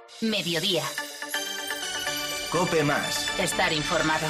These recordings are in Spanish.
Mediodía. COPE Más. Estar informado.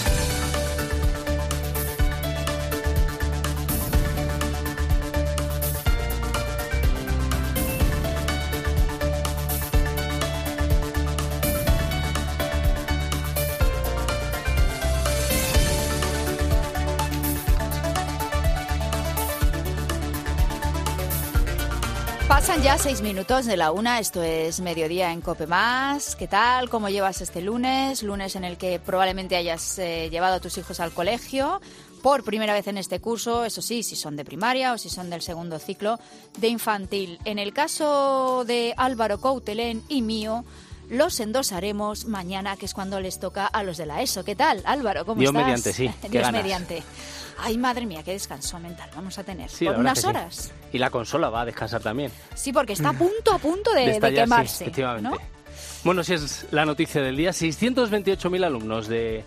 Pasan ya 6 minutos de la 1, esto es Mediodía en COPE Más. ¿Qué tal? ¿Cómo llevas este lunes? Lunes en el que probablemente hayas llevado a tus hijos al colegio por primera vez en este curso, eso sí, si son de primaria o si son del segundo ciclo de infantil. En el caso de Álvaro Coutelén y mío, los endosaremos mañana, que es cuando les toca a los de la ESO. ¿Qué tal, Álvaro? ¿Cómo Dios estás? Mediante, sí. Dios mediante. Ay, madre mía, qué descanso mental vamos a tener. Sí, por unas horas. Sí. Y la consola va a descansar también. Sí, porque está a punto de quemarse. Sí, efectivamente. ¿No? Bueno, si es la noticia del día, 628.000 alumnos de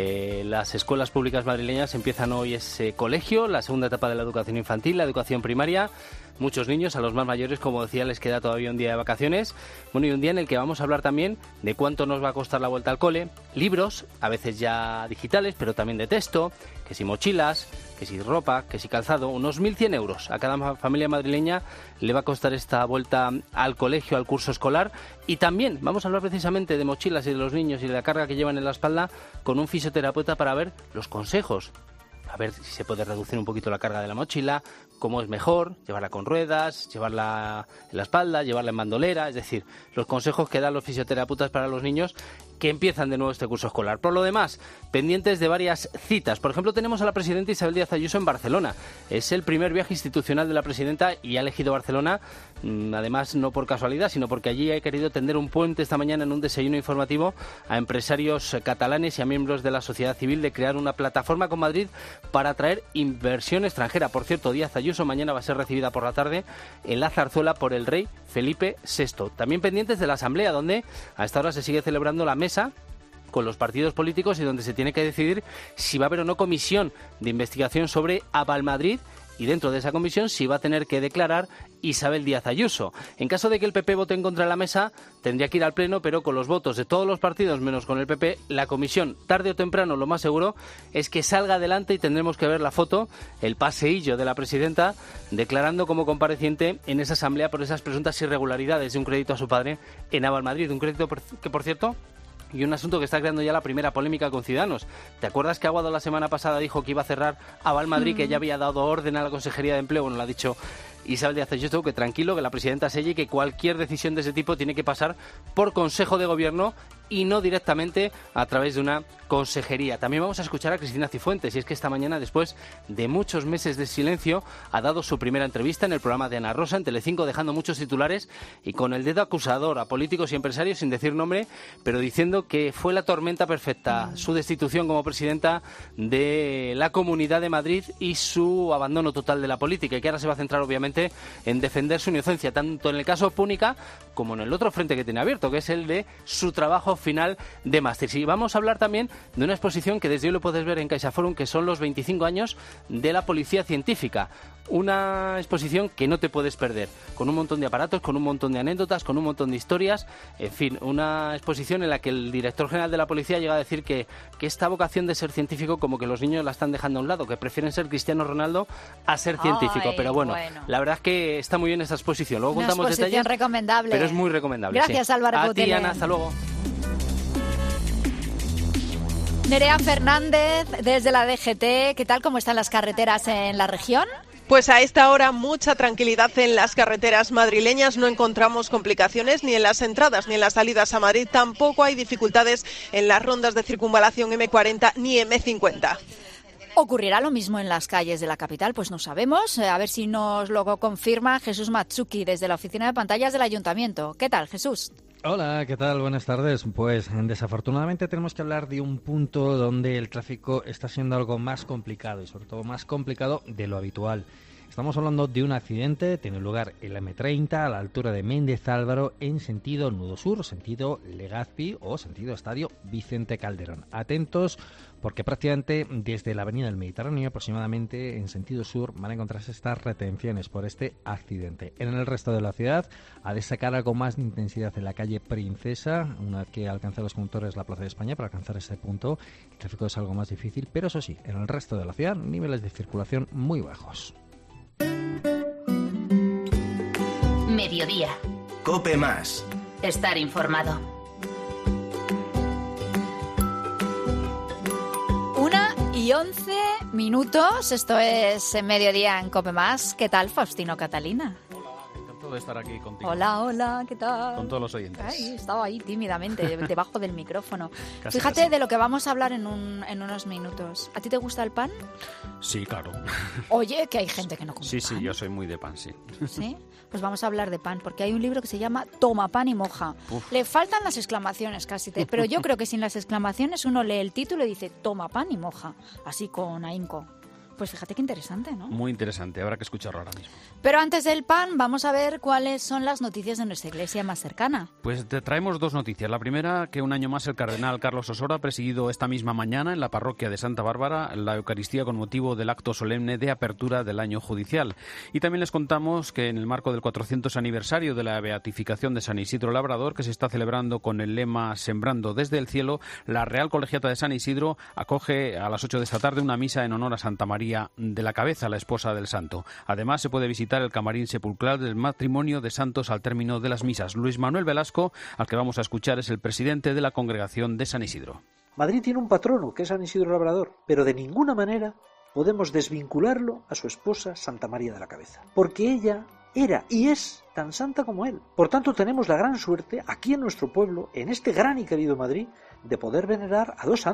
las escuelas públicas madrileñas empiezan hoy ese colegio, la segunda etapa de la educación infantil, la educación primaria. Muchos niños, a los más mayores, como decía, les queda todavía un día de vacaciones. Bueno, y un día en el que vamos a hablar también de cuánto nos va a costar la vuelta al cole. Libros, a veces ya digitales, pero también de texto, que si mochilas, que si ropa, que si calzado. Unos 1.100 euros a cada familia madrileña le va a costar esta vuelta al colegio, al curso escolar. Y también vamos a hablar precisamente de mochilas y de los niños y de la carga que llevan en la espalda con un fisioterapeuta para ver los consejos. A ver si se puede reducir un poquito la carga de la mochila, cómo es mejor llevarla con ruedas, llevarla en la espalda, llevarla en bandolera, es decir, los consejos que dan los fisioterapeutas para los niños que empiezan de nuevo este curso escolar. Por lo demás, pendientes de varias citas. Por ejemplo, tenemos a la presidenta Isabel Díaz Ayuso en Barcelona. Es el primer viaje institucional de la presidenta y ha elegido Barcelona, además no por casualidad, sino porque allí ha querido tender un puente esta mañana en un desayuno informativo a empresarios catalanes y a miembros de la sociedad civil de crear una plataforma con Madrid para atraer inversión extranjera. Por cierto, Díaz Ayuso mañana va a ser recibida por la tarde en la Zarzuela por el rey Felipe VI. También pendientes de la Asamblea, donde a esta hora se sigue celebrando la mesa con los partidos políticos y donde se tiene que decidir si va a haber o no comisión de investigación sobre Avalmadrid, y dentro de esa comisión sí va a tener que declarar Isabel Díaz Ayuso. En caso de que el PP vote en contra de la mesa, tendría que ir al Pleno, pero con los votos de todos los partidos menos con el PP, la comisión, tarde o temprano, lo más seguro es que salga adelante y tendremos que ver la foto, el paseillo de la presidenta declarando como compareciente en esa asamblea por esas presuntas irregularidades de un crédito a su padre en Avalmadrid, un crédito que, por cierto, y un asunto que está creando ya la primera polémica con Ciudadanos. ¿Te acuerdas que Aguado la semana pasada dijo que iba a cerrar Avalmadrid, que ya había dado orden a la Consejería de Empleo? Bueno, lo ha dicho Isabel Díaz Ayuso, que tranquilo, que la presidenta selle y que cualquier decisión de ese tipo tiene que pasar por Consejo de Gobierno y no directamente a través de una consejería. También vamos a escuchar a Cristina Cifuentes, y es que esta mañana, después de muchos meses de silencio, ha dado su primera entrevista en el programa de Ana Rosa en Telecinco, dejando muchos titulares y con el dedo acusador a políticos y empresarios, sin decir nombre, pero diciendo que fue la tormenta perfecta su destitución como presidenta de la Comunidad de Madrid y su abandono total de la política, y que ahora se va a centrar obviamente en defender su inocencia, tanto en el caso Púnica como en el otro frente que tiene abierto, que es el de su trabajo final de máster. Y vamos a hablar también de una exposición que desde hoy lo puedes ver en CaixaForum, que son los 25 años de la policía científica. Una exposición que no te puedes perder, con un montón de aparatos, con un montón de anécdotas, con un montón de historias, en fin, una exposición en la que el director general de la policía llega a decir que esta vocación de ser científico como que los niños la están dejando a un lado, que prefieren ser Cristiano Ronaldo a ser científico. Pero bueno, la verdad es que está muy bien esta exposición. Luego contamos detalles, recomendable. pero es muy recomendable. Gracias, sí. Álvaro Coutelén. A ti, Ana, hasta luego. Nerea Fernández, desde la DGT. ¿Qué tal? ¿Cómo están las carreteras en la región? Pues a esta hora mucha tranquilidad en las carreteras madrileñas, no encontramos complicaciones ni en las entradas ni en las salidas a Madrid, tampoco hay dificultades en las rondas de circunvalación M40 ni M50. ¿Ocurrirá lo mismo en las calles de la capital? Pues no sabemos. A ver si nos lo confirma Jesús Matsuki desde la oficina de pantallas del Ayuntamiento. ¿Qué tal, Jesús? Hola, ¿qué tal? Buenas tardes. Pues desafortunadamente tenemos que hablar de un punto donde el tráfico está siendo algo más complicado y sobre todo más complicado de lo habitual. Estamos hablando de un accidente, tiene lugar en la M30 a la altura de Méndez Álvaro en sentido Nudo Sur, sentido Legazpi o sentido Estadio Vicente Calderón. Atentos porque prácticamente desde la avenida del Mediterráneo aproximadamente en sentido sur van a encontrarse estas retenciones por este accidente. En el resto de la ciudad, a destacar algo más de intensidad en la calle Princesa, una vez que alcanzan los conductores la Plaza de España. Para alcanzar ese punto el tráfico es algo más difícil, pero eso sí, en el resto de la ciudad niveles de circulación muy bajos. Mediodía. COPE Más. Estar informado. 1:11. Esto es Mediodía en COPE Más. ¿Qué tal, Faustino Catalina? De estar aquí contigo. Hola, ¿qué tal? Con todos los oyentes. Ay, estaba ahí tímidamente, debajo del micrófono. Casi, Fíjate casi. De lo que vamos a hablar en unos minutos. ¿A ti te gusta el pan? Sí, claro. Oye, que hay gente que no come Sí, pan. sí, yo soy muy de pan, sí. ¿Sí? Pues vamos a hablar de pan, porque hay un libro que se llama Toma pan y moja. Uf. Le faltan las exclamaciones casi, pero yo creo que sin las exclamaciones uno lee el título y dice Toma pan y moja, así con ahínco. Pues fíjate qué interesante, ¿no? Muy interesante, habrá que escucharlo ahora mismo. Pero antes del pan, vamos a ver cuáles son las noticias de nuestra iglesia más cercana. Pues te traemos dos noticias. La primera, que un año más el cardenal Carlos Osora ha presidido esta misma mañana en la parroquia de Santa Bárbara la Eucaristía con motivo del acto solemne de apertura del año judicial. Y también les contamos que en el marco del 400 aniversario de la beatificación de San Isidro Labrador, que se está celebrando con el lema Sembrando desde el cielo, la Real Colegiata de San Isidro acoge a las 8 de esta tarde una misa en honor a Santa María de la Cabeza, la esposa del santo. Además, se puede visitar el camarín sepulcral del matrimonio de santos al término de las misas. Luis Manuel Velasco, al que vamos a escuchar, es el presidente de la Congregación de San Isidro. Madrid tiene un patrono, que es San Isidro Labrador, pero de ninguna manera podemos desvincularlo a su esposa Santa María de la Cabeza, porque ella era y es tan santa como él. Por tanto, tenemos la gran suerte aquí en nuestro pueblo, en este gran y querido Madrid, de poder venerar a dos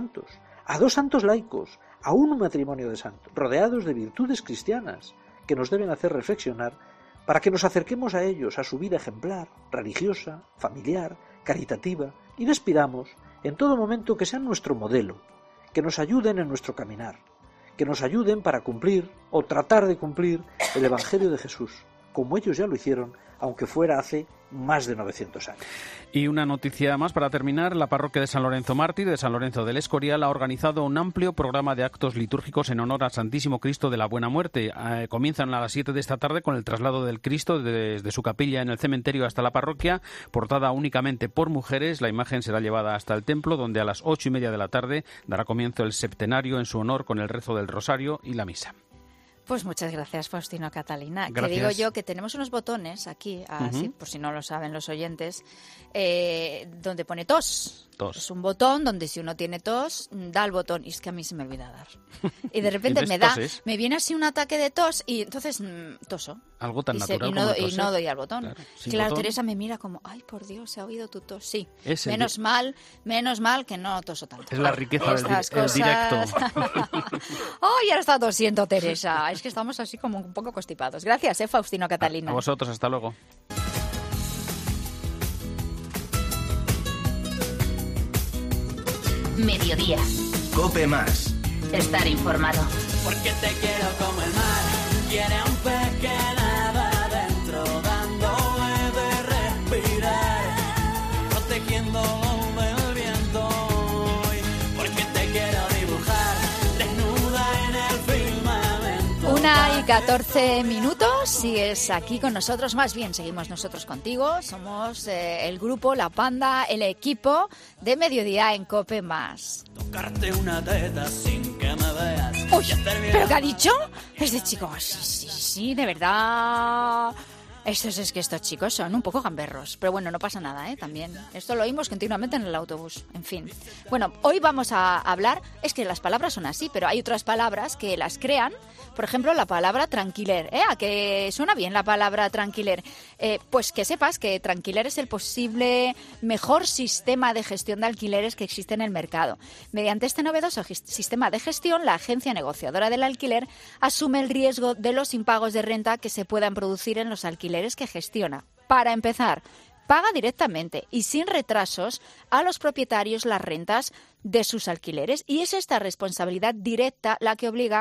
santos laicos, a un matrimonio de santos, rodeados de virtudes cristianas, que nos deben hacer reflexionar para que nos acerquemos a ellos, a su vida ejemplar, religiosa, familiar, caritativa, y les pidamos en todo momento que sean nuestro modelo, que nos ayuden en nuestro caminar, que nos ayuden para cumplir o tratar de cumplir el Evangelio de Jesús, como ellos ya lo hicieron, aunque fuera hace más de 900 años. Y una noticia más para terminar. La parroquia de San Lorenzo Mártir, de San Lorenzo del Escorial, ha organizado un amplio programa de actos litúrgicos en honor al Santísimo Cristo de la Buena Muerte. Comienzan a las 7 de esta tarde con el traslado del Cristo desde su capilla en el cementerio hasta la parroquia, portada únicamente por mujeres. La imagen será llevada hasta el templo, donde a las 8:30 de la tarde dará comienzo el septenario en su honor con el rezo del rosario y la misa. Pues muchas gracias, Faustino Catalina. Gracias. Que digo yo que tenemos unos botones aquí, así, por si no lo saben los oyentes, donde pone tos. Es un botón donde si uno tiene tos, da el botón. Y es que a mí se me olvida dar. Y de repente me viene así un ataque de tos y entonces toso. Algo tan natural y como el toser. no doy al botón. Claro, botón. Teresa me mira como, ay, por Dios, se ha oído tu tos. Sí, Es menos mal que no toso tanto. Es la riqueza del directo. Ay, ahora está tosiendo Teresa. Es que estamos así como un poco constipados. Gracias, Faustino Catalina. A vosotros, hasta luego. Mediodía. COPE Más. Estar informado. Porque te quiero como el mar, quiere un pez que nada adentro, dándole de respirar, protegiéndolo del viento. Porque te quiero dibujar, desnuda en el firmamento. 1:14. Sigues aquí con nosotros, más bien seguimos nosotros contigo. Somos el grupo, la panda, el equipo de Mediodía en COPE Más. Tocarte una teta sin que me veas. Uy, ¿pero qué ha dicho? Este chico, sí, de verdad. Estos chicos son un poco gamberros, pero bueno, no pasa nada, también. Esto lo oímos continuamente en el autobús, en fin. Bueno, hoy vamos a hablar, es que las palabras son así, pero hay otras palabras que las crean. Por ejemplo, la palabra tranquiler, ¿a que suena bien la palabra tranquiler? Pues que sepas que tranquiler es el posible mejor sistema de gestión de alquileres que existe en el mercado. Mediante este novedoso sistema de gestión, la agencia negociadora del alquiler asume el riesgo de los impagos de renta que se puedan producir en los alquileres que gestiona. Para empezar, paga directamente y sin retrasos a los propietarios las rentas de sus alquileres, y es esta responsabilidad directa la que obliga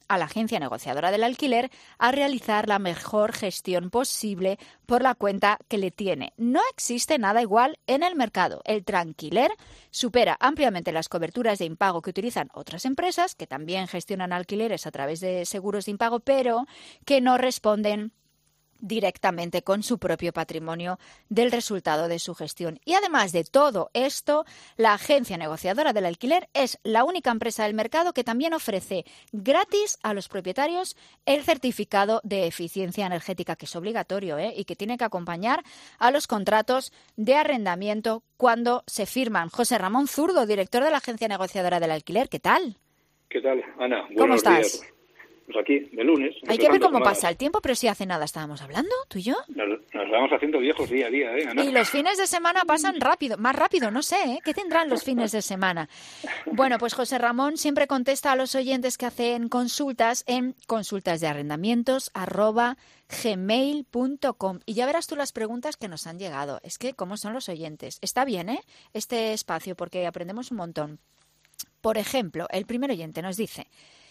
a la agencia negociadora del alquiler a realizar la mejor gestión posible por la cuenta que le tiene. No existe nada igual en el mercado. El Tranquiler supera ampliamente las coberturas de impago que utilizan otras empresas, que también gestionan alquileres a través de seguros de impago, pero que no responden directamente con su propio patrimonio del resultado de su gestión. Y además de todo esto, la agencia negociadora del alquiler es la única empresa del mercado que también ofrece gratis a los propietarios el certificado de eficiencia energética, que es obligatorio, y que tiene que acompañar a los contratos de arrendamiento cuando se firman. José Ramón Zurdo, director de la agencia negociadora del alquiler, ¿qué tal? ¿Qué tal, Ana? ¿Cómo estás? Días. Pues aquí, de lunes. Hay que ver cómo pasa el tiempo, pero si hace nada estábamos hablando, tú y yo. Nos vamos haciendo viejos día a día, Ana. Y los fines de semana pasan rápido, más rápido, no sé, ¿qué tendrán los fines de semana? Bueno, pues José Ramón siempre contesta a los oyentes que hacen consultas en consultasdearrendamientos@gmail.com. Y ya verás tú las preguntas que nos han llegado. Es que, ¿cómo son los oyentes? Está bien, este espacio, porque aprendemos un montón. Por ejemplo, el primer oyente nos dice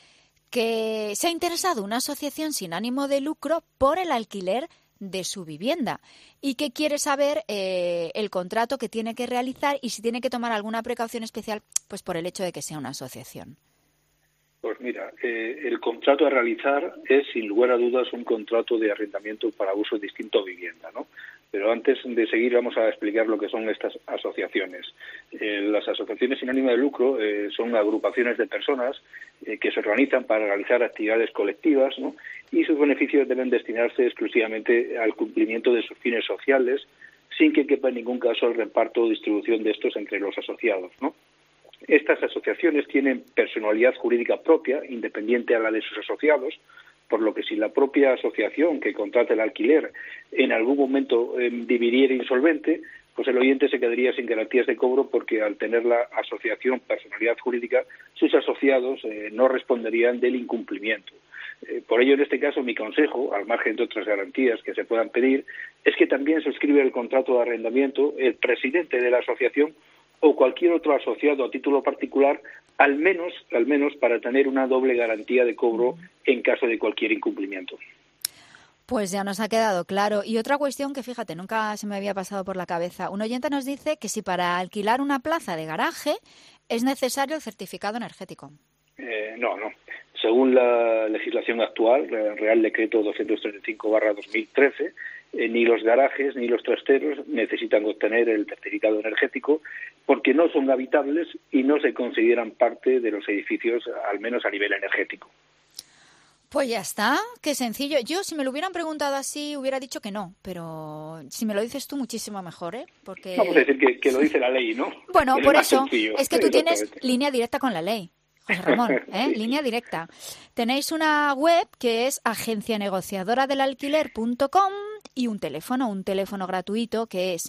que se ha interesado una asociación sin ánimo de lucro por el alquiler de su vivienda y que quiere saber el contrato que tiene que realizar y si tiene que tomar alguna precaución especial, pues por el hecho de que sea una asociación. Pues mira, el contrato a realizar es sin lugar a dudas un contrato de arrendamiento para uso distinto a vivienda, ¿no? Pero antes de seguir vamos a explicar lo que son estas asociaciones. Las asociaciones sin ánimo de lucro son agrupaciones de personas que se organizan para realizar actividades colectivas, ¿no? Y sus beneficios deben destinarse exclusivamente al cumplimiento de sus fines sociales, sin que quepa en ningún caso el reparto o distribución de estos entre los asociados, ¿no? Estas asociaciones tienen personalidad jurídica propia, independiente a la de sus asociados, por lo que si la propia asociación que contrata el alquiler en algún momento dividiera insolvente, pues el oyente se quedaría sin garantías de cobro porque al tener la asociación personalidad jurídica, sus asociados no responderían del incumplimiento. Por ello, en este caso, mi consejo, al margen de otras garantías que se puedan pedir, es que también suscribe el contrato de arrendamiento el presidente de la asociación o cualquier otro asociado a título particular, al menos para tener una doble garantía de cobro en caso de cualquier incumplimiento. Pues ya nos ha quedado claro. Y otra cuestión que, fíjate, nunca se me había pasado por la cabeza. Un oyente nos dice que si para alquilar una plaza de garaje es necesario el certificado energético. No. Según la legislación actual, el Real Decreto 235/2013, ni los garajes ni los trasteros necesitan obtener el certificado energético porque no son habitables y no se consideran parte de los edificios, al menos a nivel energético. Pues ya está, qué sencillo. Yo, si me lo hubieran preguntado así, hubiera dicho que no, pero si me lo dices tú, muchísimo mejor, Porque... Vamos a decir que lo dice la ley, ¿no? Bueno, por eso, sencillo. es que tú tienes línea directa con la ley, José Ramón, Sí. Línea directa. Tenéis una web que es agencianegociadoradelalquiler.com y un teléfono gratuito que es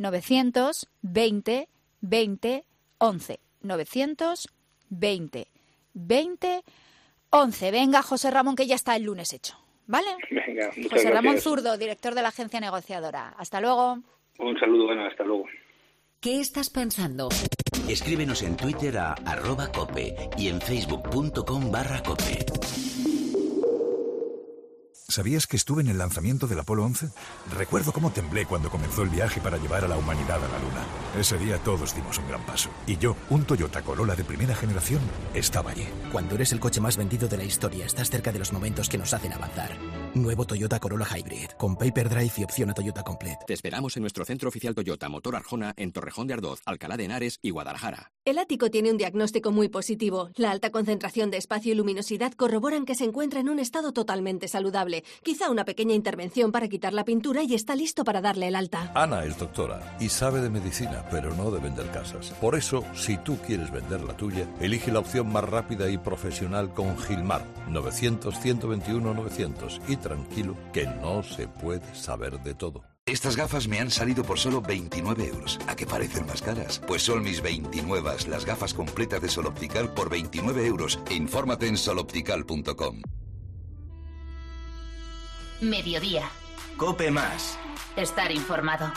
920 20 11. 920 20 11. Venga, José Ramón, que ya está el lunes hecho, ¿vale? Venga, muchas José Ramón gracias. Zurdo, director de la agencia negociadora. Hasta luego. Un saludo, bueno, hasta luego. ¿Qué estás pensando? Escríbenos en Twitter a @cope y en facebook.com/cope. ¿Sabías que estuve en el lanzamiento del Apolo 11? Recuerdo cómo temblé cuando comenzó el viaje para llevar a la humanidad a la Luna. Ese día todos dimos un gran paso. Y yo, un Toyota Corolla de primera generación, estaba allí. Cuando eres el coche más vendido de la historia, estás cerca de los momentos que nos hacen avanzar. Nuevo Toyota Corolla Hybrid, con Paper Drive y opción a Toyota Complete. Te esperamos en nuestro centro oficial Toyota Motor Arjona en Torrejón de Ardoz, Alcalá de Henares y Guadalajara. El ático tiene un diagnóstico muy positivo. La alta concentración de espacio y luminosidad corroboran que se encuentra en un estado totalmente saludable. Quizá una pequeña intervención para quitar la pintura y está listo para darle el alta. Ana es doctora y sabe de medicina, pero no de vender casas. Por eso, si tú quieres vender la tuya, elige la opción más rápida y profesional con Gilmar. 900-121-900. Y tranquilo, que no se puede saber de todo. Estas gafas me han salido por solo 29 euros. ¿A qué parecen más caras? Pues son mis 29, las gafas completas de Sol Optical por 29 euros. Infórmate en soloptical.com. Mediodía. COPE más. Estar informado.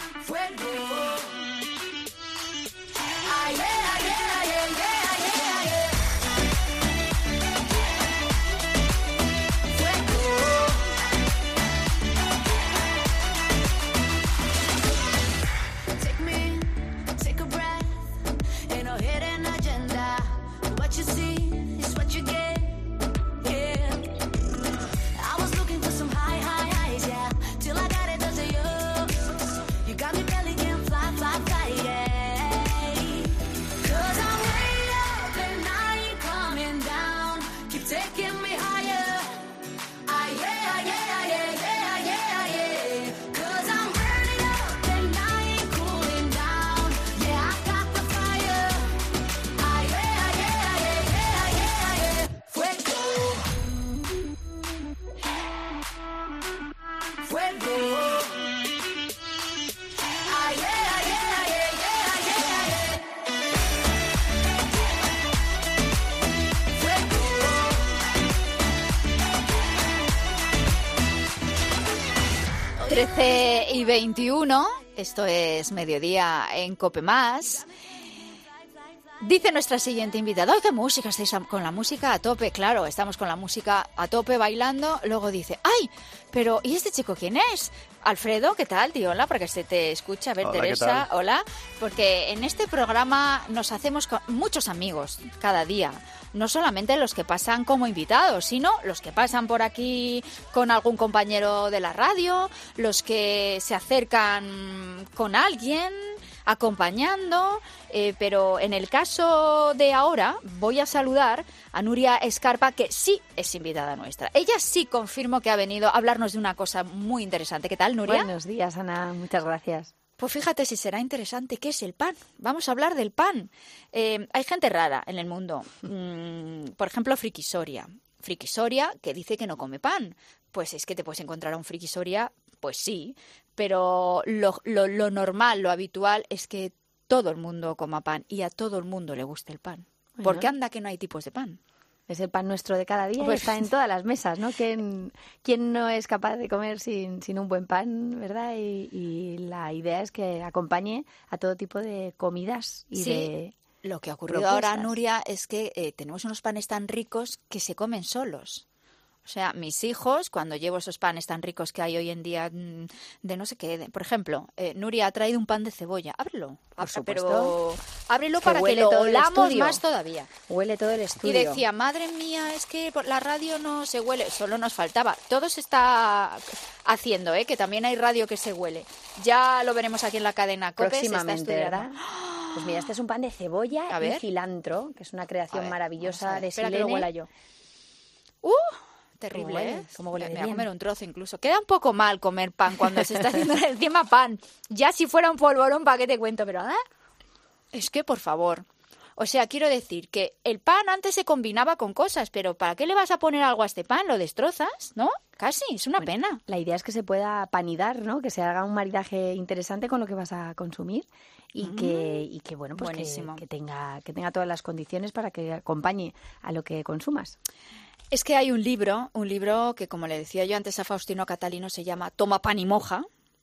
13:21, esto es Mediodía en COPE+. Dice nuestra siguiente invitada, ¡ay, qué música! Estáis con la música a tope. Claro, estamos con la música a tope bailando. Luego dice, ¡ay! Pero, ¿y este chico quién es? Alfredo, ¿qué tal, tío? Hola, para que se te escuche. A ver, hola, Teresa, hola. Porque en este programa nos hacemos con muchos amigos cada día. No solamente los que pasan como invitados, sino los que pasan por aquí con algún compañero de la radio, los que se acercan con alguien acompañando, pero en el caso de ahora voy a saludar a Nuria Escarpa, que sí es invitada nuestra. Ella sí confirmo que ha venido a hablarnos de una cosa muy interesante. ¿Qué tal, Nuria? Buenos días, Ana. Muchas gracias. Pues fíjate si será interesante. ¿Qué es el pan? Vamos a hablar del pan. Hay gente rara en el mundo. Por ejemplo, Frikisoria. Frikisoria que dice que no come pan. Pues es que te puedes encontrar a un Frikisoria, pues sí, pero lo normal, lo habitual es que todo el mundo coma pan y a todo el mundo le guste el pan. Bueno. Porque anda que no hay tipos de pan. Es el pan nuestro de cada día, Pues está en todas las mesas, ¿no? ¿Quién no es capaz de comer sin un buen pan, verdad? Y la idea es que acompañe a todo tipo de comidas y sí. de Lo que ha ocurrido propuestas. ahora, Nuria, es que tenemos unos panes tan ricos que se comen solos. O sea, mis hijos, cuando llevo esos panes tan ricos que hay hoy en día de no sé qué, por ejemplo, Nuria ha traído un pan de cebolla. Ábrelo, pero ábrelo para que lo olamos más todavía. Huele todo el estudio. Y decía, madre mía, es que por la radio no se huele, solo nos faltaba. Todo se está haciendo, que también hay radio que se huele. Ya lo veremos aquí en la cadena COPE. Próximamente, ¿verdad? Pues mira, este es un pan de cebolla A y ver. cilantro, que es una creación maravillosa de Espera Silene. que lo huela yo. Terrible, ¿Cómo huele? ¿Cómo huele Me de voy a bien? comer un trozo incluso. Queda un poco mal comer pan cuando se está haciendo encima pan. Ya si fuera un polvorón, ¿para qué te cuento? Pero es que, por favor. O sea, quiero decir que el pan antes se combinaba con cosas, pero ¿para qué le vas a poner algo a este pan? ¿Lo destrozas? ¿No? Casi, es una pena. La idea es que se pueda panidar, ¿no? Que se haga un maridaje interesante con lo que vas a consumir y que bueno, pues que tenga todas las condiciones para que acompañe a lo que consumas. Es que hay un libro que, como le decía yo antes a Faustino Catalino, se llama Toma pan y moja.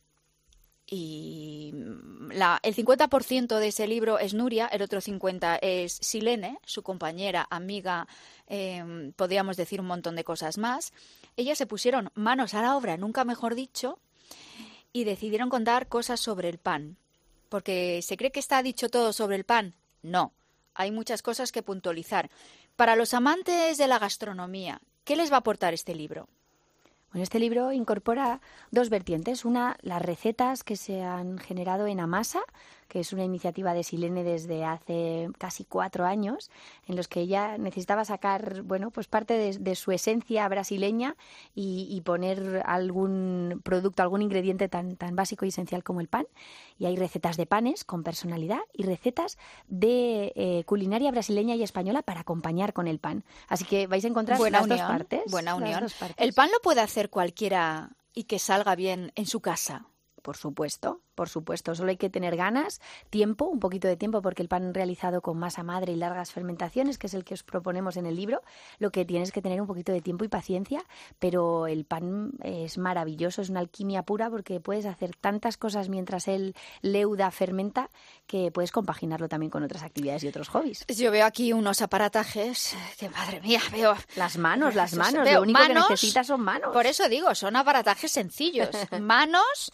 Y el 50% de ese libro es Nuria, el otro 50% es Silene, su compañera, amiga, podríamos decir un montón de cosas más. Ellas se pusieron manos a la obra, nunca mejor dicho, y decidieron contar cosas sobre el pan. Porque ¿se cree que está dicho todo sobre el pan? No, hay muchas cosas que puntualizar. Para los amantes de la gastronomía, ¿qué les va a aportar este libro? Bueno, este libro incorpora dos vertientes. Una, las recetas que se han generado en Amasa, que es una iniciativa de Silene desde hace casi 4 años, en los que ella necesitaba sacar, bueno, pues parte de su esencia brasileña y poner algún producto, algún ingrediente tan básico y esencial como el pan. Y hay recetas de panes con personalidad y recetas de culinaria brasileña y española para acompañar con el pan. Así que vais a encontrar las dos partes. Buena unión. ¿El pan lo puede hacer cualquiera y que salga bien en su casa? Por supuesto. Solo hay que tener ganas, tiempo, un poquito de tiempo, porque el pan realizado con masa madre y largas fermentaciones, que es el que os proponemos en el libro, lo que tienes que tener un poquito de tiempo y paciencia, pero el pan es maravilloso, es una alquimia pura, porque puedes hacer tantas cosas mientras él leuda, fermenta, que puedes compaginarlo también con otras actividades y otros hobbies. Yo veo aquí unos aparatajes que, madre mía, veo... Las manos, veo lo único manos, que necesitas son manos. Por eso digo, son aparatajes sencillos. Manos,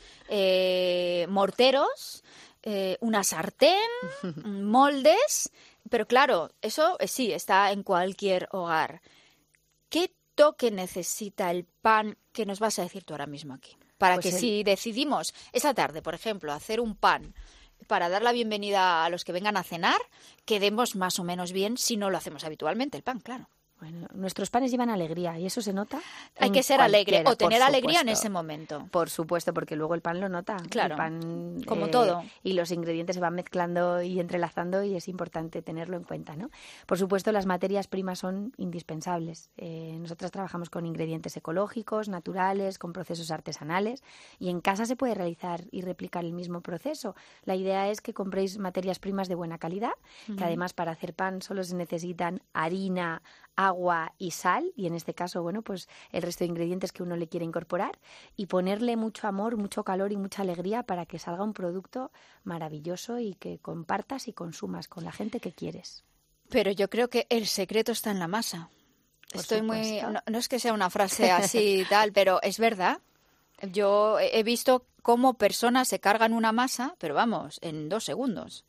morteros, una sartén, moldes, pero claro, eso sí, está en cualquier hogar. ¿Qué toque necesita el pan que nos vas a decir tú ahora mismo aquí? Para Pues que si decidimos esa tarde, por ejemplo, hacer un pan para dar la bienvenida a los que vengan a cenar, quedemos más o menos bien si no lo hacemos habitualmente, el pan, claro. Bueno, nuestros panes llevan alegría y eso se nota. Hay que ser alegre o tener alegría en ese momento. Por supuesto, porque luego el pan lo nota. Claro, el pan, como todo. Y los ingredientes se van mezclando y entrelazando y es importante tenerlo en cuenta, ¿no? Por supuesto, las materias primas son indispensables. Nosotras trabajamos con ingredientes ecológicos, naturales, con procesos artesanales y en casa se puede realizar y replicar el mismo proceso. La idea es que compréis materias primas de buena calidad, que además para hacer pan solo se necesitan harina, agua agua y sal, y en este caso, bueno, pues el resto de ingredientes que uno le quiere incorporar, y ponerle mucho amor, mucho calor y mucha alegría para que salga un producto maravilloso y que compartas y consumas con la gente que quieres. Pero yo creo que el secreto está en la masa. Estoy muy... No es que sea una frase así y tal, pero es verdad. Yo he visto cómo personas se cargan una masa, pero vamos, en 2 segundos.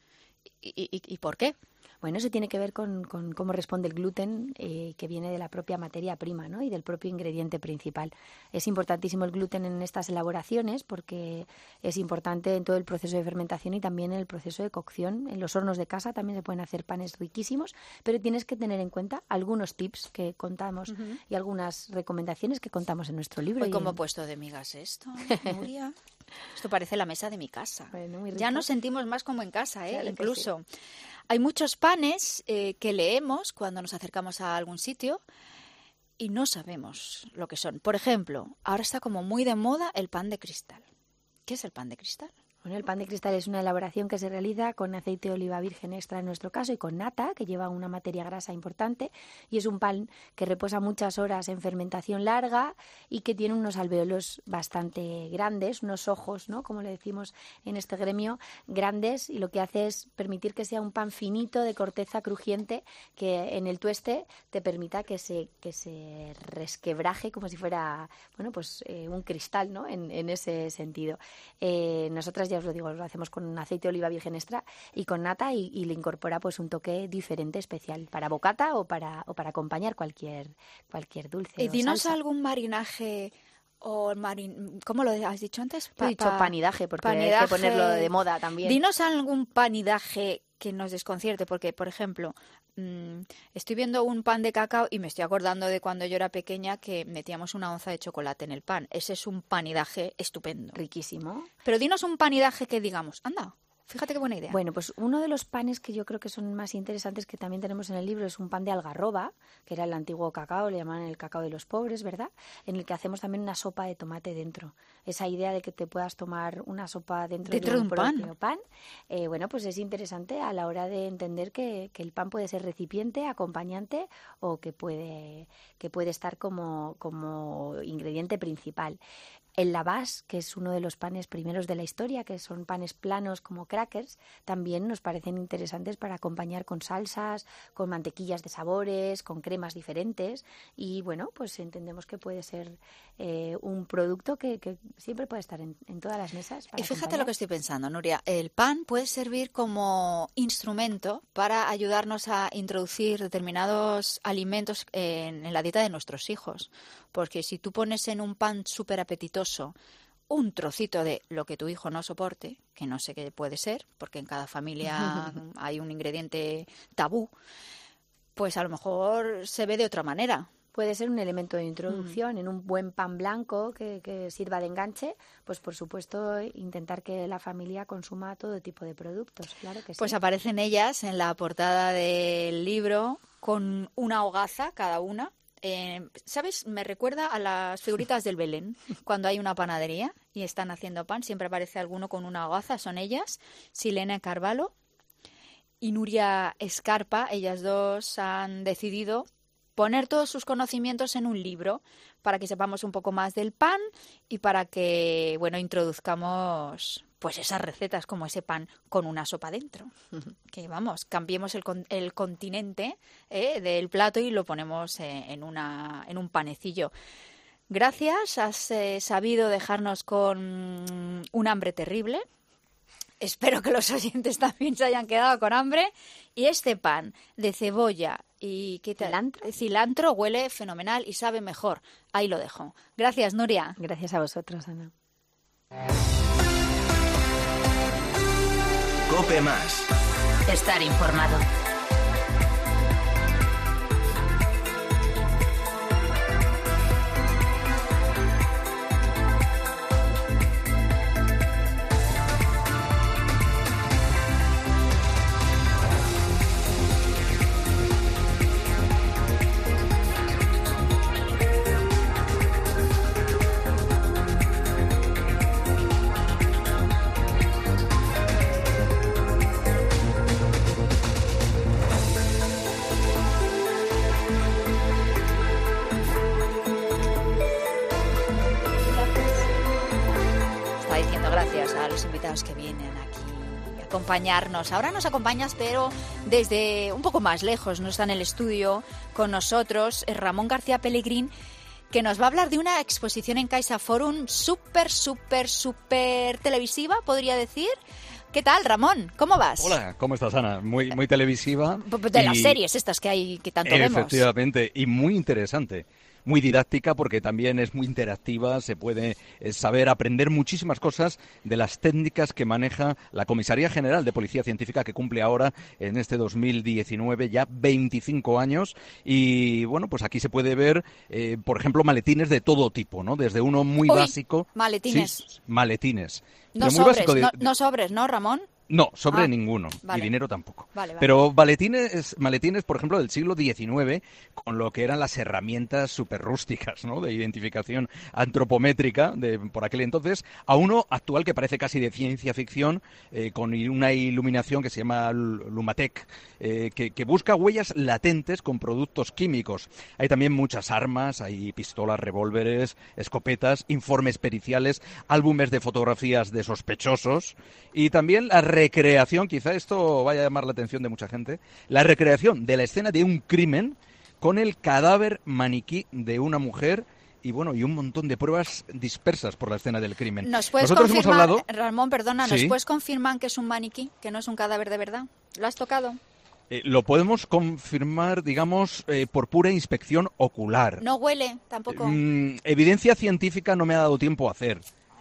¿Y por qué? Bueno, eso tiene que ver con cómo responde el gluten, que viene de la propia materia prima, ¿no? Y del propio ingrediente principal. Es importantísimo el gluten en estas elaboraciones porque es importante en todo el proceso de fermentación y también en el proceso de cocción. En los hornos de casa también se pueden hacer panes riquísimos, pero tienes que tener en cuenta algunos tips que contamos y algunas recomendaciones que contamos en nuestro libro. ¿Cómo he puesto de migas esto, Nuria? Esto parece la mesa de mi casa. Bueno, muy rico. Ya nos sentimos más como en casa, Claro, incluso. que sí. Hay muchos panes que leemos cuando nos acercamos a algún sitio y no sabemos lo que son. Por ejemplo, ahora está como muy de moda el pan de cristal. ¿Qué es el pan de cristal? Bueno, el pan de cristal es una elaboración que se realiza con aceite de oliva virgen extra en nuestro caso y con nata, que lleva una materia grasa importante, y es un pan que reposa muchas horas en fermentación larga y que tiene unos alvéolos bastante grandes, unos ojos, ¿no?, como le decimos en este gremio, grandes, y lo que hace es permitir que sea un pan finito de corteza crujiente que en el tueste te permita que se resquebraje como si fuera, bueno, pues un cristal, ¿no?, en ese sentido. Nosotras, ya os lo digo, lo hacemos con aceite de oliva virgen extra y con nata y le incorpora pues un toque diferente, especial para bocata o para acompañar cualquier dulce. Y dinos salsa. algún marinaje o ¿cómo lo has dicho antes? He dicho panidaje porque hay que ponerlo de moda también. Dinos algún panidaje que nos desconcierte, porque, por ejemplo, estoy viendo un pan de cacao y me estoy acordando de cuando yo era pequeña que metíamos una onza de chocolate en el pan. Ese es un panidaje estupendo. Riquísimo. Pero dinos un panidaje que digamos, anda, fíjate qué buena idea. Bueno, pues uno de los panes que yo creo que son más interesantes que también tenemos en el libro es un pan de algarroba, que era el antiguo cacao, le llamaban el cacao de los pobres, ¿verdad? En el que hacemos también una sopa de tomate dentro. Esa idea de que te puedas tomar una sopa dentro de un propio pan, bueno, pues es interesante a la hora de entender que el pan puede ser recipiente, acompañante o que puede estar como ingrediente principal. El lavаш, que es uno de los panes primeros de la historia, que son panes planos como crackers, también nos parecen interesantes para acompañar con salsas, con mantequillas de sabores, con cremas diferentes. Y bueno, pues entendemos que puede ser un producto que siempre puede estar en todas las mesas. Y fíjate lo que estoy pensando, Nuria. El pan puede servir como instrumento para ayudarnos a introducir determinados alimentos en la dieta de nuestros hijos. Porque si tú pones en un pan súper apetitoso un trocito de lo que tu hijo no soporte, que no sé qué puede ser, porque en cada familia hay un ingrediente tabú, pues a lo mejor se ve de otra manera. Puede ser un elemento de introducción en un buen pan blanco que sirva de enganche, pues por supuesto intentar que la familia consuma todo tipo de productos, claro que sí. Pues aparecen ellas en la portada del libro con una hogaza cada una. ¿Sabes? Me recuerda a las figuritas del Belén, cuando hay una panadería y están haciendo pan, siempre aparece alguno con una hogaza, son ellas, Silena Carvalho y Nuria Escarpa. Ellas dos han decidido poner todos sus conocimientos en un libro para que sepamos un poco más del pan y para que, bueno, introduzcamos pues esas recetas como ese pan con una sopa dentro. Que vamos, cambiemos el continente del plato y lo ponemos en un panecillo. Gracias, has sabido dejarnos con un hambre terrible. Espero que los oyentes también se hayan quedado con hambre. Y este pan de cebolla y cilantro huele fenomenal y sabe mejor. Ahí lo dejo. Gracias, Nuria. Gracias a vosotros, Ana. COPE Más. Estar informado. los invitados que vienen aquí a acompañarnos. Ahora nos acompañas, pero desde un poco más lejos. No está en el estudio con nosotros Ramón García Pellegrín, que nos va a hablar de una exposición en CaixaForum súper televisiva, podría decir. ¿Qué tal, Ramón? ¿Cómo vas? Hola, ¿cómo estás, Ana? Muy televisiva. De las series estas que hay, que tanto vemos. Efectivamente, y muy interesante. Muy didáctica porque también es muy interactiva, se puede saber, aprender muchísimas cosas de las técnicas que maneja la Comisaría General de Policía Científica, que cumple ahora en este 2019 ya 25 años. Y bueno, pues aquí se puede ver, por ejemplo, maletines de todo tipo, ¿no? Desde uno muy básico. Maletines. Sí, maletines. No sobres, no sobres, ¿no, Ramón? No, sobre ninguno, vale. Y dinero tampoco. Vale. Pero maletines, por ejemplo, del siglo XIX, con lo que eran las herramientas súper rústicas, ¿no?, de identificación antropométrica por aquel entonces, a uno actual que parece casi de ciencia ficción, con una iluminación que se llama Lumatec, que busca huellas latentes con productos químicos. Hay también muchas armas, hay pistolas, revólveres, escopetas, informes periciales, álbumes de fotografías de sospechosos y también la recreación, quizá esto vaya a llamar la atención de mucha gente, la recreación de la escena de un crimen con el cadáver maniquí de una mujer y bueno, y un montón de pruebas dispersas por la escena del crimen. Nosotros hemos hablado... Ramón, perdona, ¿nos puedes confirmar que es un maniquí, que no es un cadáver de verdad? ¿Lo has tocado? Lo podemos confirmar, digamos, por pura inspección ocular. ¿No huele tampoco? Evidencia científica no me ha dado tiempo a hacer.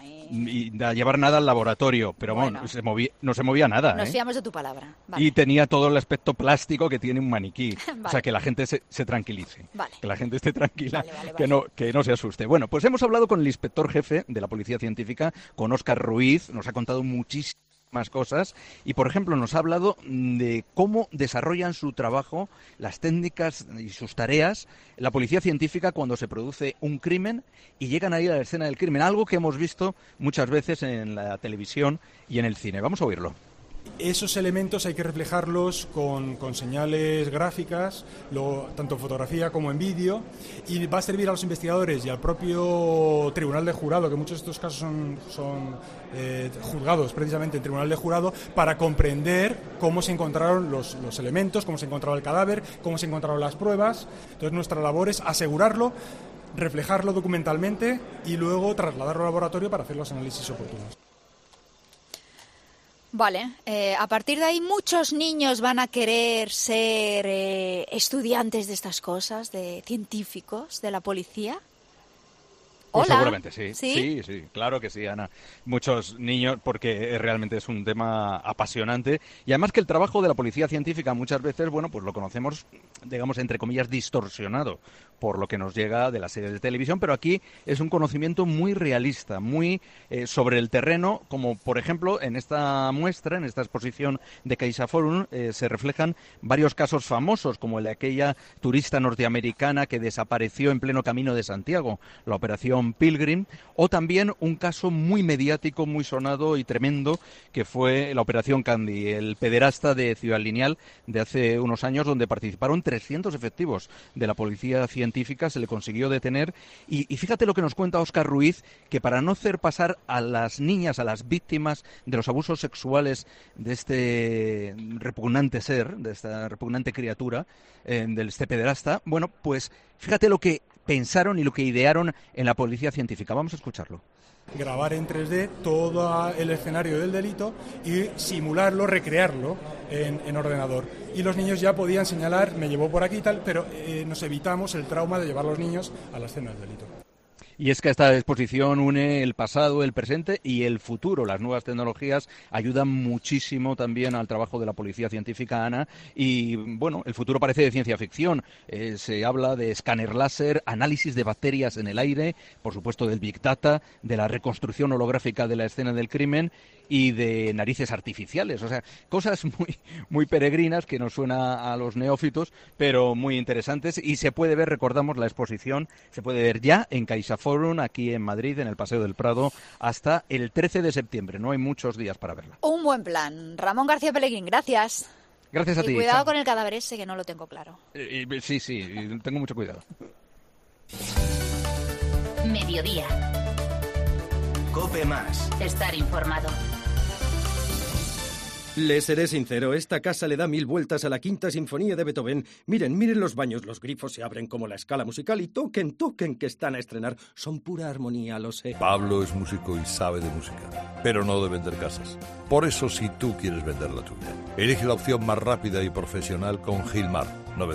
Y a llevar nada al laboratorio, pero bueno, no se movía nada. Nos fiamos de tu palabra. Vale. Y tenía todo el aspecto plástico que tiene un maniquí. Vale. O sea, que la gente se tranquilice. Vale. Que la gente esté tranquila, que no se asuste. Bueno, pues hemos hablado con el inspector jefe de la Policía Científica, con Óscar Ruiz, nos ha contado muchísimas cosas y, por ejemplo, nos ha hablado de cómo desarrollan su trabajo, las técnicas y sus tareas, la policía científica cuando se produce un crimen y llegan ahí a la escena del crimen, algo que hemos visto muchas veces en la televisión y en el cine. Vamos a oírlo. Esos elementos hay que reflejarlos con señales gráficas, tanto en fotografía como en vídeo, y va a servir a los investigadores y al propio tribunal de jurado, que muchos de estos casos son juzgados precisamente en tribunal de jurado, para comprender cómo se encontraron los elementos, cómo se encontraba el cadáver, cómo se encontraron las pruebas. Entonces nuestra labor es asegurarlo, reflejarlo documentalmente y luego trasladarlo al laboratorio para hacer los análisis oportunos. Vale, a partir de ahí muchos niños van a querer ser estudiantes de estas cosas, de científicos, de la policía. Pues Hola. seguramente sí. Sí, claro que sí, Ana. Muchos niños, porque realmente es un tema apasionante. Y además que el trabajo de la policía científica muchas veces, bueno, pues lo conocemos, digamos, entre comillas, distorsionado por lo que nos llega de las series de televisión, pero aquí es un conocimiento muy realista, muy sobre el terreno, como por ejemplo en esta muestra, en esta exposición de CaixaForum, se reflejan varios casos famosos, como el de aquella turista norteamericana que desapareció en pleno Camino de Santiago, la operación Pilgrim, o también un caso muy mediático, muy sonado y tremendo, que fue la operación Candy, el pederasta de Ciudad Lineal de hace unos años, donde participaron 300 efectivos de la policía científica, se le consiguió detener, y fíjate lo que nos cuenta Óscar Ruiz, que para no hacer pasar a las niñas, a las víctimas de los abusos sexuales de este repugnante ser, de esta repugnante criatura, de este pederasta, bueno, pues fíjate lo que pensaron y lo que idearon en la policía científica. Vamos a escucharlo. Grabar en 3D todo el escenario del delito y simularlo, recrearlo en ordenador. Y los niños ya podían señalar, me llevó por aquí y tal, pero nos evitamos el trauma de llevar a los niños a la escena del delito. Y es que esta exposición une el pasado, el presente y el futuro. Las nuevas tecnologías ayudan muchísimo también al trabajo de la policía científica, Ana. Y bueno, el futuro parece de ciencia ficción. Se habla de escáner láser, análisis de bacterias en el aire, por supuesto del Big Data, de la reconstrucción holográfica de la escena del crimen y de narices artificiales. O sea, cosas muy peregrinas que nos suena a los neófitos, pero muy interesantes. Y se puede ver, recordamos, la exposición, se puede ver ya en CaixaForum, aquí en Madrid, en el Paseo del Prado, hasta el 13 de septiembre. No hay muchos días para verla. Un buen plan. Ramón García Pellegrín, gracias. Gracias a ti. Y cuidado con el cadáver ese, que no lo tengo claro. Sí, tengo mucho cuidado. Mediodía. COPE+. Estar informado. Les seré sincero, esta casa le da 1000 vueltas a la Quinta Sinfonía de Beethoven. Miren los baños, los grifos se abren como la escala musical y toquen, que están a estrenar. Son pura armonía, lo sé. Pablo es músico y sabe de música, pero no de vender casas. Por eso, si tú quieres vender la tuya, elige la opción más rápida y profesional con Gilmar.